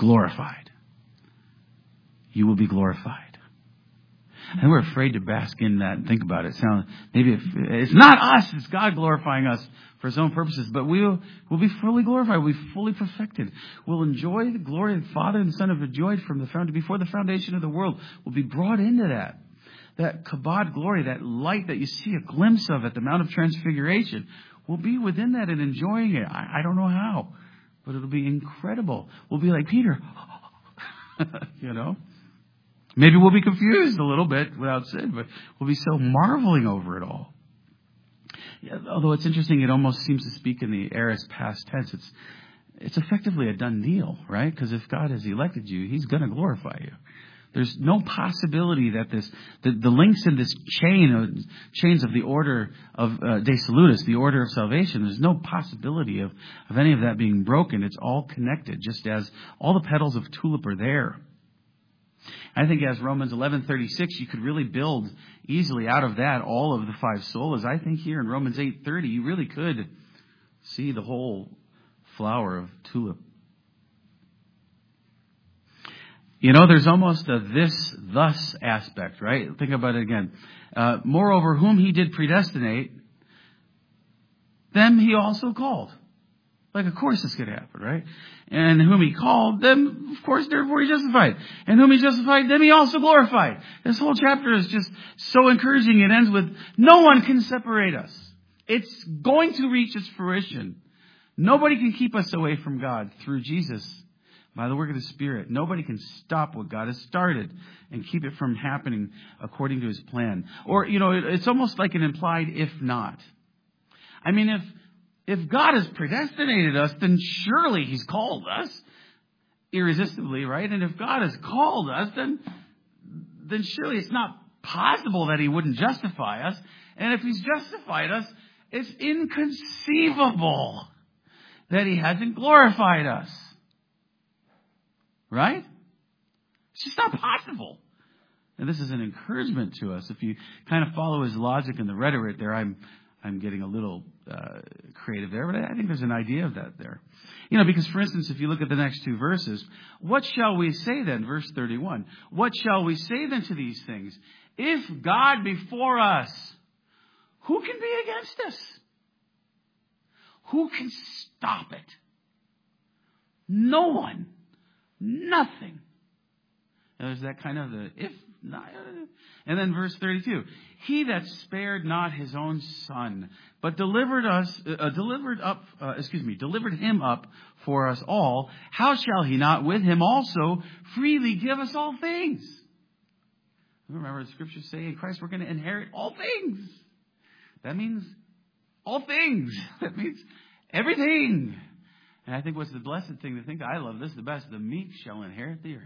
glorified. You will be glorified. And we're afraid to bask in that and think about it. Sound maybe if, it's not us, it's God glorifying us for His own purposes. But we'll, we'll be fully glorified. We'll be fully perfected. We'll enjoy the glory of the Father and the Son have enjoyed from the foundation, before the foundation of the world. We'll be brought into that. That kabod glory, that light that you see a glimpse of at the Mount of Transfiguration. We'll be within that and enjoying it. I, I don't know how, but it'll be incredible. We'll be like Peter, you know. Maybe we'll be confused a little bit without sin, but we'll be so marveling over it all. Yeah, although it's interesting, it almost seems to speak in the aorist past tense. It's it's effectively a done deal, right? Because if God has elected you, He's going to glorify you. There's no possibility that this the, the links in this chain of, chains of the order of uh, De Salutis, the order of salvation. There's no possibility of, of any of that being broken. It's all connected, just as all the petals of tulip are there. I think as Romans eleven thirty-six, you could really build easily out of that all of the five solas. I think here in Romans eight thirty, you really could see the whole flower of tulip. You know, there's almost a this, thus aspect, right? Think about it again. Uh, Moreover, whom He did predestinate, them He also called. Like, of course this could happen, right? And whom He called, them, of course, therefore He justified. And whom He justified, them He also glorified. This whole chapter is just so encouraging. It ends with, no one can separate us. It's going to reach its fruition. Nobody can keep us away from God through Jesus by the work of the Spirit. Nobody can stop what God has started and keep it from happening according to His plan. Or, you know, it's almost like an implied if not. I mean, if If God has predestinated us, then surely He's called us irresistibly, right? And if God has called us, then, then surely it's not possible that He wouldn't justify us. And if He's justified us, it's inconceivable that He hasn't glorified us. Right? It's just not possible. And this is an encouragement to us. If you kind of follow His logic and the rhetoric there, I'm I'm getting a little uh, creative there, but I think there's an idea of that there. You know, because, for instance, if you look at the next two verses, what shall we say then? Verse thirty-one. What shall we say then to these things? If God be for us, who can be against us? Who can stop it? No one. Nothing. And there's that kind of the if not. And then verse thirty-two. He that spared not His own Son, but delivered us, uh, delivered up, uh, excuse me, delivered Him up for us all, how shall He not with Him also freely give us all things? Remember the scriptures say in Christ we're going to inherit all things. That means all things. That means everything. And I think what's the blessed thing to think, I love this the best, the meek shall inherit the earth.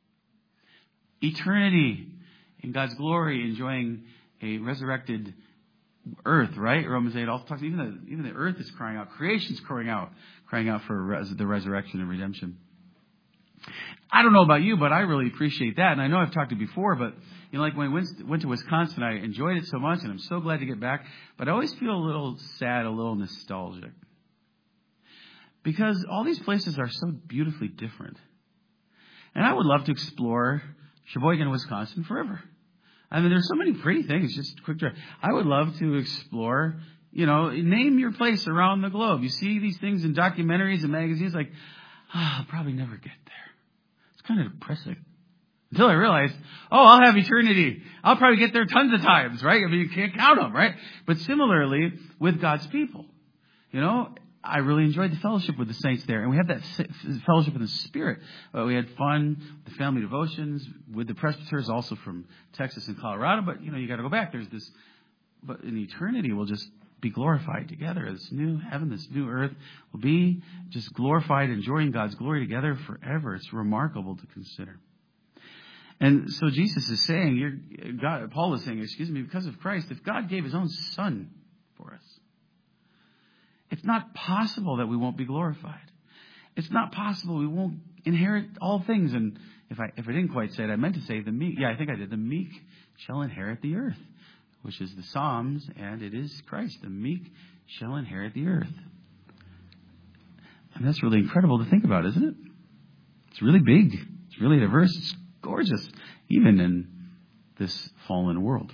Eternity in God's glory, enjoying a resurrected earth, right? Romans eight also talks, even the, even the earth is crying out. Creation's crying out, crying out for res, the resurrection and redemption. I don't know about you, but I really appreciate that. And I know I've talked to you before, but you know, like when I went, went to Wisconsin, I enjoyed it so much, and I'm so glad to get back. But I always feel a little sad, a little nostalgic. Because all these places are so beautifully different. And I would love to explore Sheboygan, Wisconsin forever. I mean, there's so many pretty things. Just a quick drive. I would love to explore, you know, name your place around the globe. You see these things in documentaries and magazines like, oh, I'll probably never get there. It's kind of depressing. Until I realized, oh, I'll have eternity. I'll probably get there tons of times, right? I mean, you can't count them, right? But similarly with God's people, you know, I really enjoyed the fellowship with the saints there. And we had that fellowship in the Spirit. Uh, we had fun, the family devotions with the presbyters, also from Texas and Colorado. But, you know, you got to go back. There's this, but in eternity, we'll just be glorified together. This new heaven, this new earth will be just glorified, enjoying God's glory together forever. It's remarkable to consider. And so Jesus is saying, you're, God, Paul is saying, excuse me, because of Christ, if God gave His own Son for us, it's not possible that we won't be glorified. It's not possible we won't inherit all things. And if I if I didn't quite say it, I meant to say the meek. Yeah, I think I did. The meek shall inherit the earth, which is the Psalms, and it is Christ. The meek shall inherit the earth. And that's really incredible to think about, isn't it? It's really big. It's really diverse. It's gorgeous, even in this fallen world.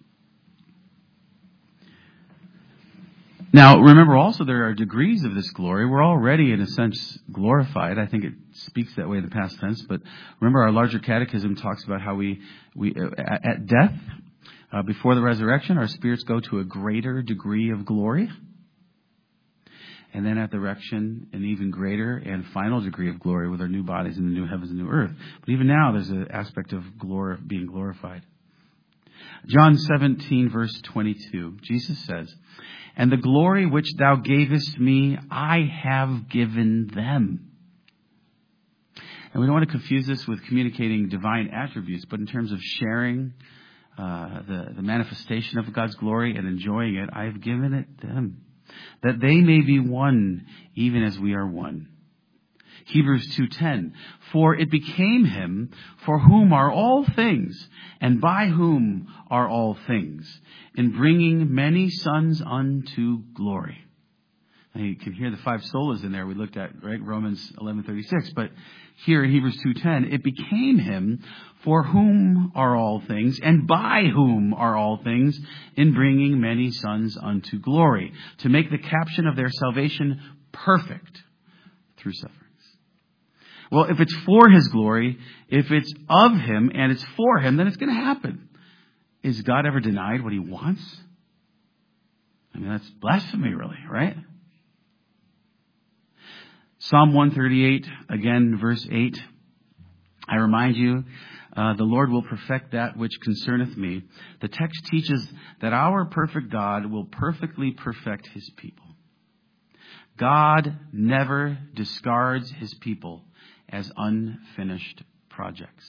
Now, remember also there are degrees of this glory. We're already, in a sense, glorified. I think it speaks that way in the past tense. But remember, our larger catechism talks about how we, we at, at death, uh, before the resurrection, our spirits go to a greater degree of glory. And then at the resurrection, an even greater and final degree of glory with our new bodies in the new heavens and new earth. But even now, there's an aspect of glory, being glorified. John seventeen, verse twenty-two, Jesus says, "And the glory which thou gavest me, I have given them." And we don't want to confuse this with communicating divine attributes, but in terms of sharing uh, the, the manifestation of God's glory and enjoying it, I have given it them, that they may be one, even as we are one. Hebrews two ten, "For it became him for whom are all things, and by whom are all things, in bringing many sons unto glory." Now you can hear the five solas in there we looked at, right? Romans eleven thirty-six. But here in Hebrews two ten, "It became him for whom are all things, and by whom are all things, in bringing many sons unto glory, to make the caption of their salvation perfect through suffering." Well, if it's for his glory, if it's of him and it's for him, then it's going to happen. Is God ever denied what he wants? I mean, that's blasphemy, really, right? Psalm one thirty-eight, again, verse eight. "I remind you, uh, the Lord will perfect that which concerneth me." The text teaches that our perfect God will perfectly perfect his people. God never discards his people as unfinished projects.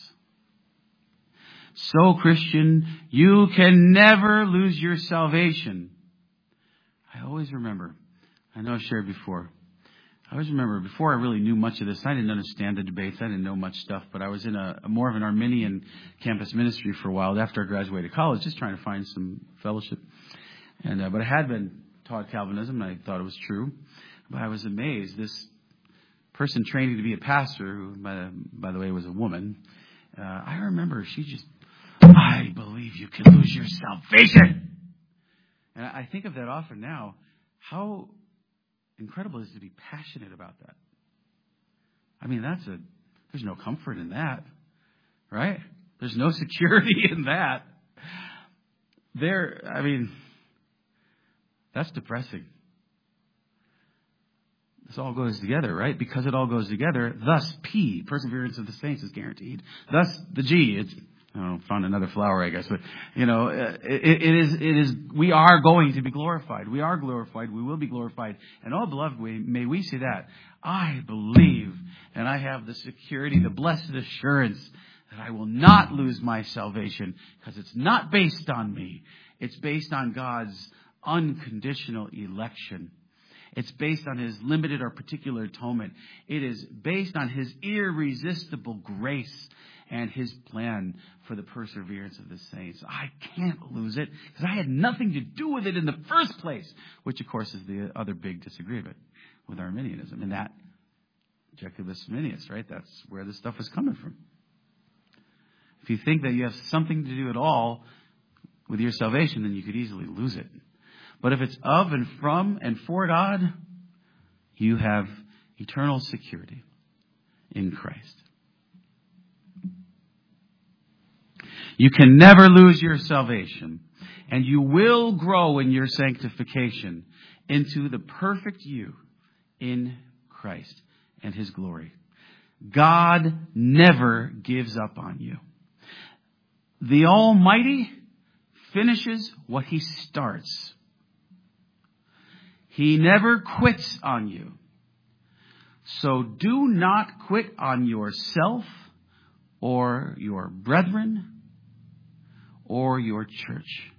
So, Christian, you can never lose your salvation. I always remember, I know I've shared before, I always remember before I really knew much of this, I didn't understand the debates, I didn't know much stuff, but I was in a, a more of an Arminian campus ministry for a while after I graduated college, just trying to find some fellowship. And uh, But I had been taught Calvinism, and I thought it was true. But I was amazed. This person training to be a pastor, who, by the, by the way, was a woman, uh, I remember she just, "I believe you can lose your salvation." And I think of that often now. How incredible it is to be passionate about that. I mean, that's a, there's no comfort in that, right? There's no security in that. There, I mean, that's depressing. This all goes together, right? Because it all goes together, thus P, perseverance of the saints, is guaranteed. Thus the G, it's, I don't know, found another flower, I guess, but, you know, it, it is, it is, we are going to be glorified. We are glorified. We will be glorified. And oh, beloved, we, may we say that. I believe, and I have the security, the blessed assurance that I will not lose my salvation, because it's not based on me. It's based on God's unconditional election. It's based on his limited or particular atonement. It is based on his irresistible grace and his plan for the perseverance of the saints. I can't lose it because I had nothing to do with it in the first place, which, of course, is the other big disagreement with Arminianism. And that, Jacobus Arminius, right? That's where this stuff is coming from. If you think that you have something to do at all with your salvation, then you could easily lose it. But if it's of and from and for God, you have eternal security in Christ. You can never lose your salvation, and you will grow in your sanctification into the perfect you in Christ and his glory. God never gives up on you. The Almighty finishes what he starts. He never quits on you. So do not quit on yourself or your brethren or your church.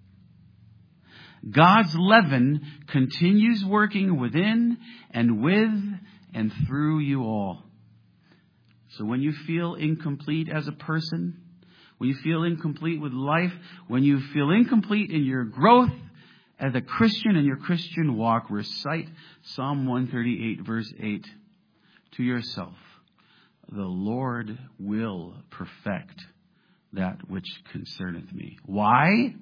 God's leaven continues working within and with and through you all. So when you feel incomplete as a person, when you feel incomplete with life, when you feel incomplete in your growth as a Christian in your Christian walk, recite Psalm one thirty-eight, verse eight to yourself. the Lord will perfect that which concerneth me. Why?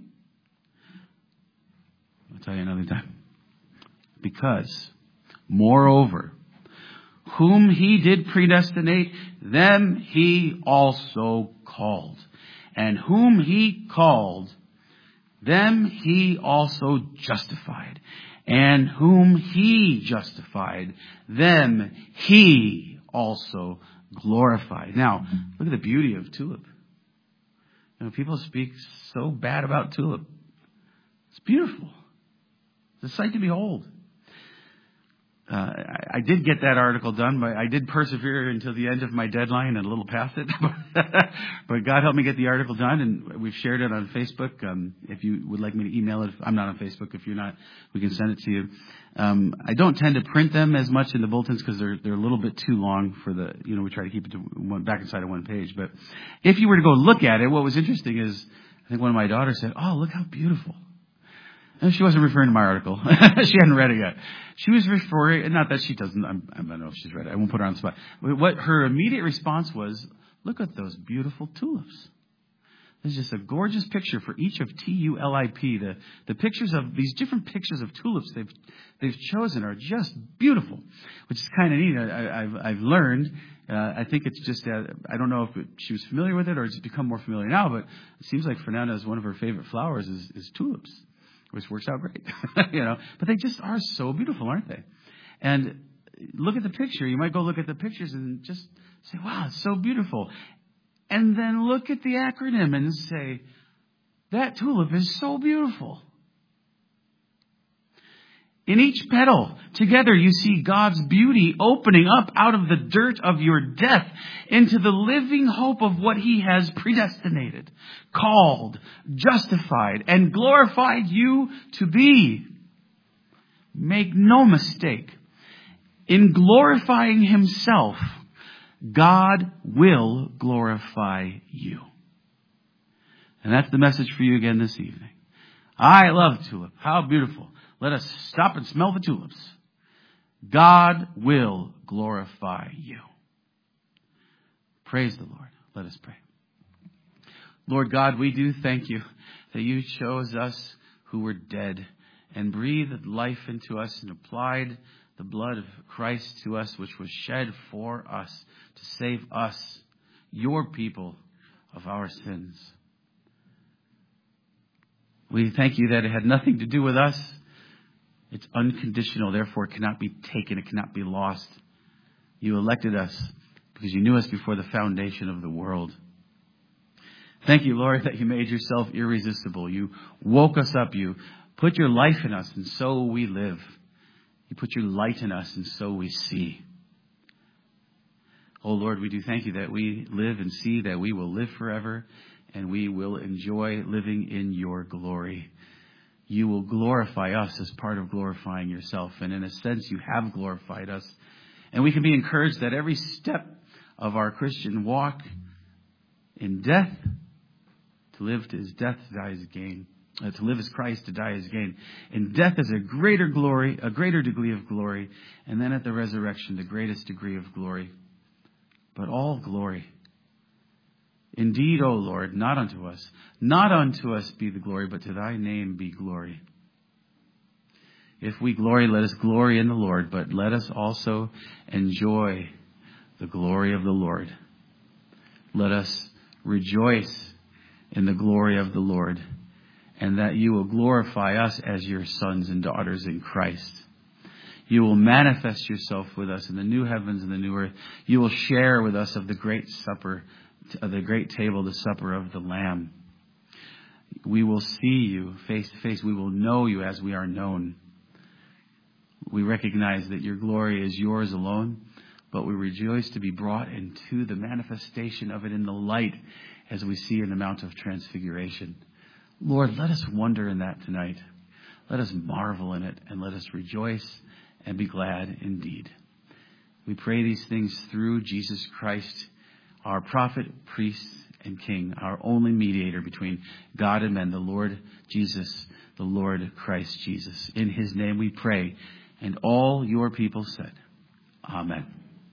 I'll tell you another time. Because, moreover, whom he did predestinate, them he also called. And whom he called, them he also justified. And whom he justified, them he also glorified. Now, look at the beauty of tulip. You know, people speak so bad about tulip. It's beautiful. It's a sight to behold. Uh, I, I did get that article done, but I did persevere until the end of my deadline and a little past it. But God helped me get the article done, and we've shared it on Facebook. Um, if you would like me to email it, I'm not on Facebook. If you're not, we can send it to you. Um, I don't tend to print them as much in the bulletins because they're they're a little bit too long for the, you know, we try to keep it to one, back inside of one page. But if you were to go look at it, what was interesting is, I think one of my daughters said, "Oh, look how beautiful." And she wasn't referring to my article. She hadn't read it yet. She was referring, not that she doesn't, I'm, I don't know if she's read it. I won't put her on the spot. But what her immediate response was, look at those beautiful tulips. There's just a gorgeous picture for each of T U L I P. The, the pictures of, these different pictures of tulips they've, they've chosen are just beautiful, which is kind of neat. I, I've, I've learned, uh, I think it's just, uh, I don't know if it, she was familiar with it or it's become more familiar now, but it seems like Fernanda is one of her favorite flowers is, is tulips. Which works out great, you know. But they just are so beautiful, aren't they? And look at the picture. You might go look at the pictures and just say, wow, it's so beautiful. And then look at the acronym and say, that tulip is so beautiful. In each petal, together you see God's beauty opening up out of the dirt of your death into the living hope of what He has predestinated, called, justified, and glorified you to be. Make no mistake, in glorifying Himself, God will glorify you. And that's the message for you again this evening. I love tulip. How beautiful. Let us stop and smell the tulips. God will glorify you. Praise the Lord. Let us pray. Lord God, we do thank you that you chose us who were dead and breathed life into us and applied the blood of Christ to us, which was shed for us to save us, your people, of our sins. We thank you that it had nothing to do with us. It's unconditional, therefore it cannot be taken, it cannot be lost. You elected us because you knew us before the foundation of the world. Thank you, Lord, that you made yourself irresistible. You woke us up, you put your life in us, and so we live. You put your light in us, and so we see. Oh, Lord, we do thank you that we live and see that we will live forever, and we will enjoy living in your glory. You will glorify us as part of glorifying yourself. And in a sense, you have glorified us. And we can be encouraged that every step of our Christian walk in death, to live is death, to die is gain. Uh, to live is Christ, to die is gain. In death is a greater glory, a greater degree of glory. And then at the resurrection, the greatest degree of glory. But all glory. Indeed, O Lord, not unto us, not unto us be the glory, but to thy name be glory. If we glory, let us glory in the Lord, but let us also enjoy the glory of the Lord. Let us rejoice in the glory of the Lord, and that you will glorify us as your sons and daughters in Christ. You will manifest yourself with us in the new heavens and the new earth. You will share with us of the great supper, the great table, the supper of the Lamb. We will see you face to face. We will know you as we are known. We recognize that your glory is yours alone, but we rejoice to be brought into the manifestation of it in the light as we see in the Mount of Transfiguration. Lord, let us wonder in that tonight. Let us marvel in it and let us rejoice and be glad indeed. We pray these things through Jesus Christ, our prophet, priest, and king, our only mediator between God and men, the Lord Jesus, the Lord Christ Jesus. In his name we pray. And all your people said, Amen.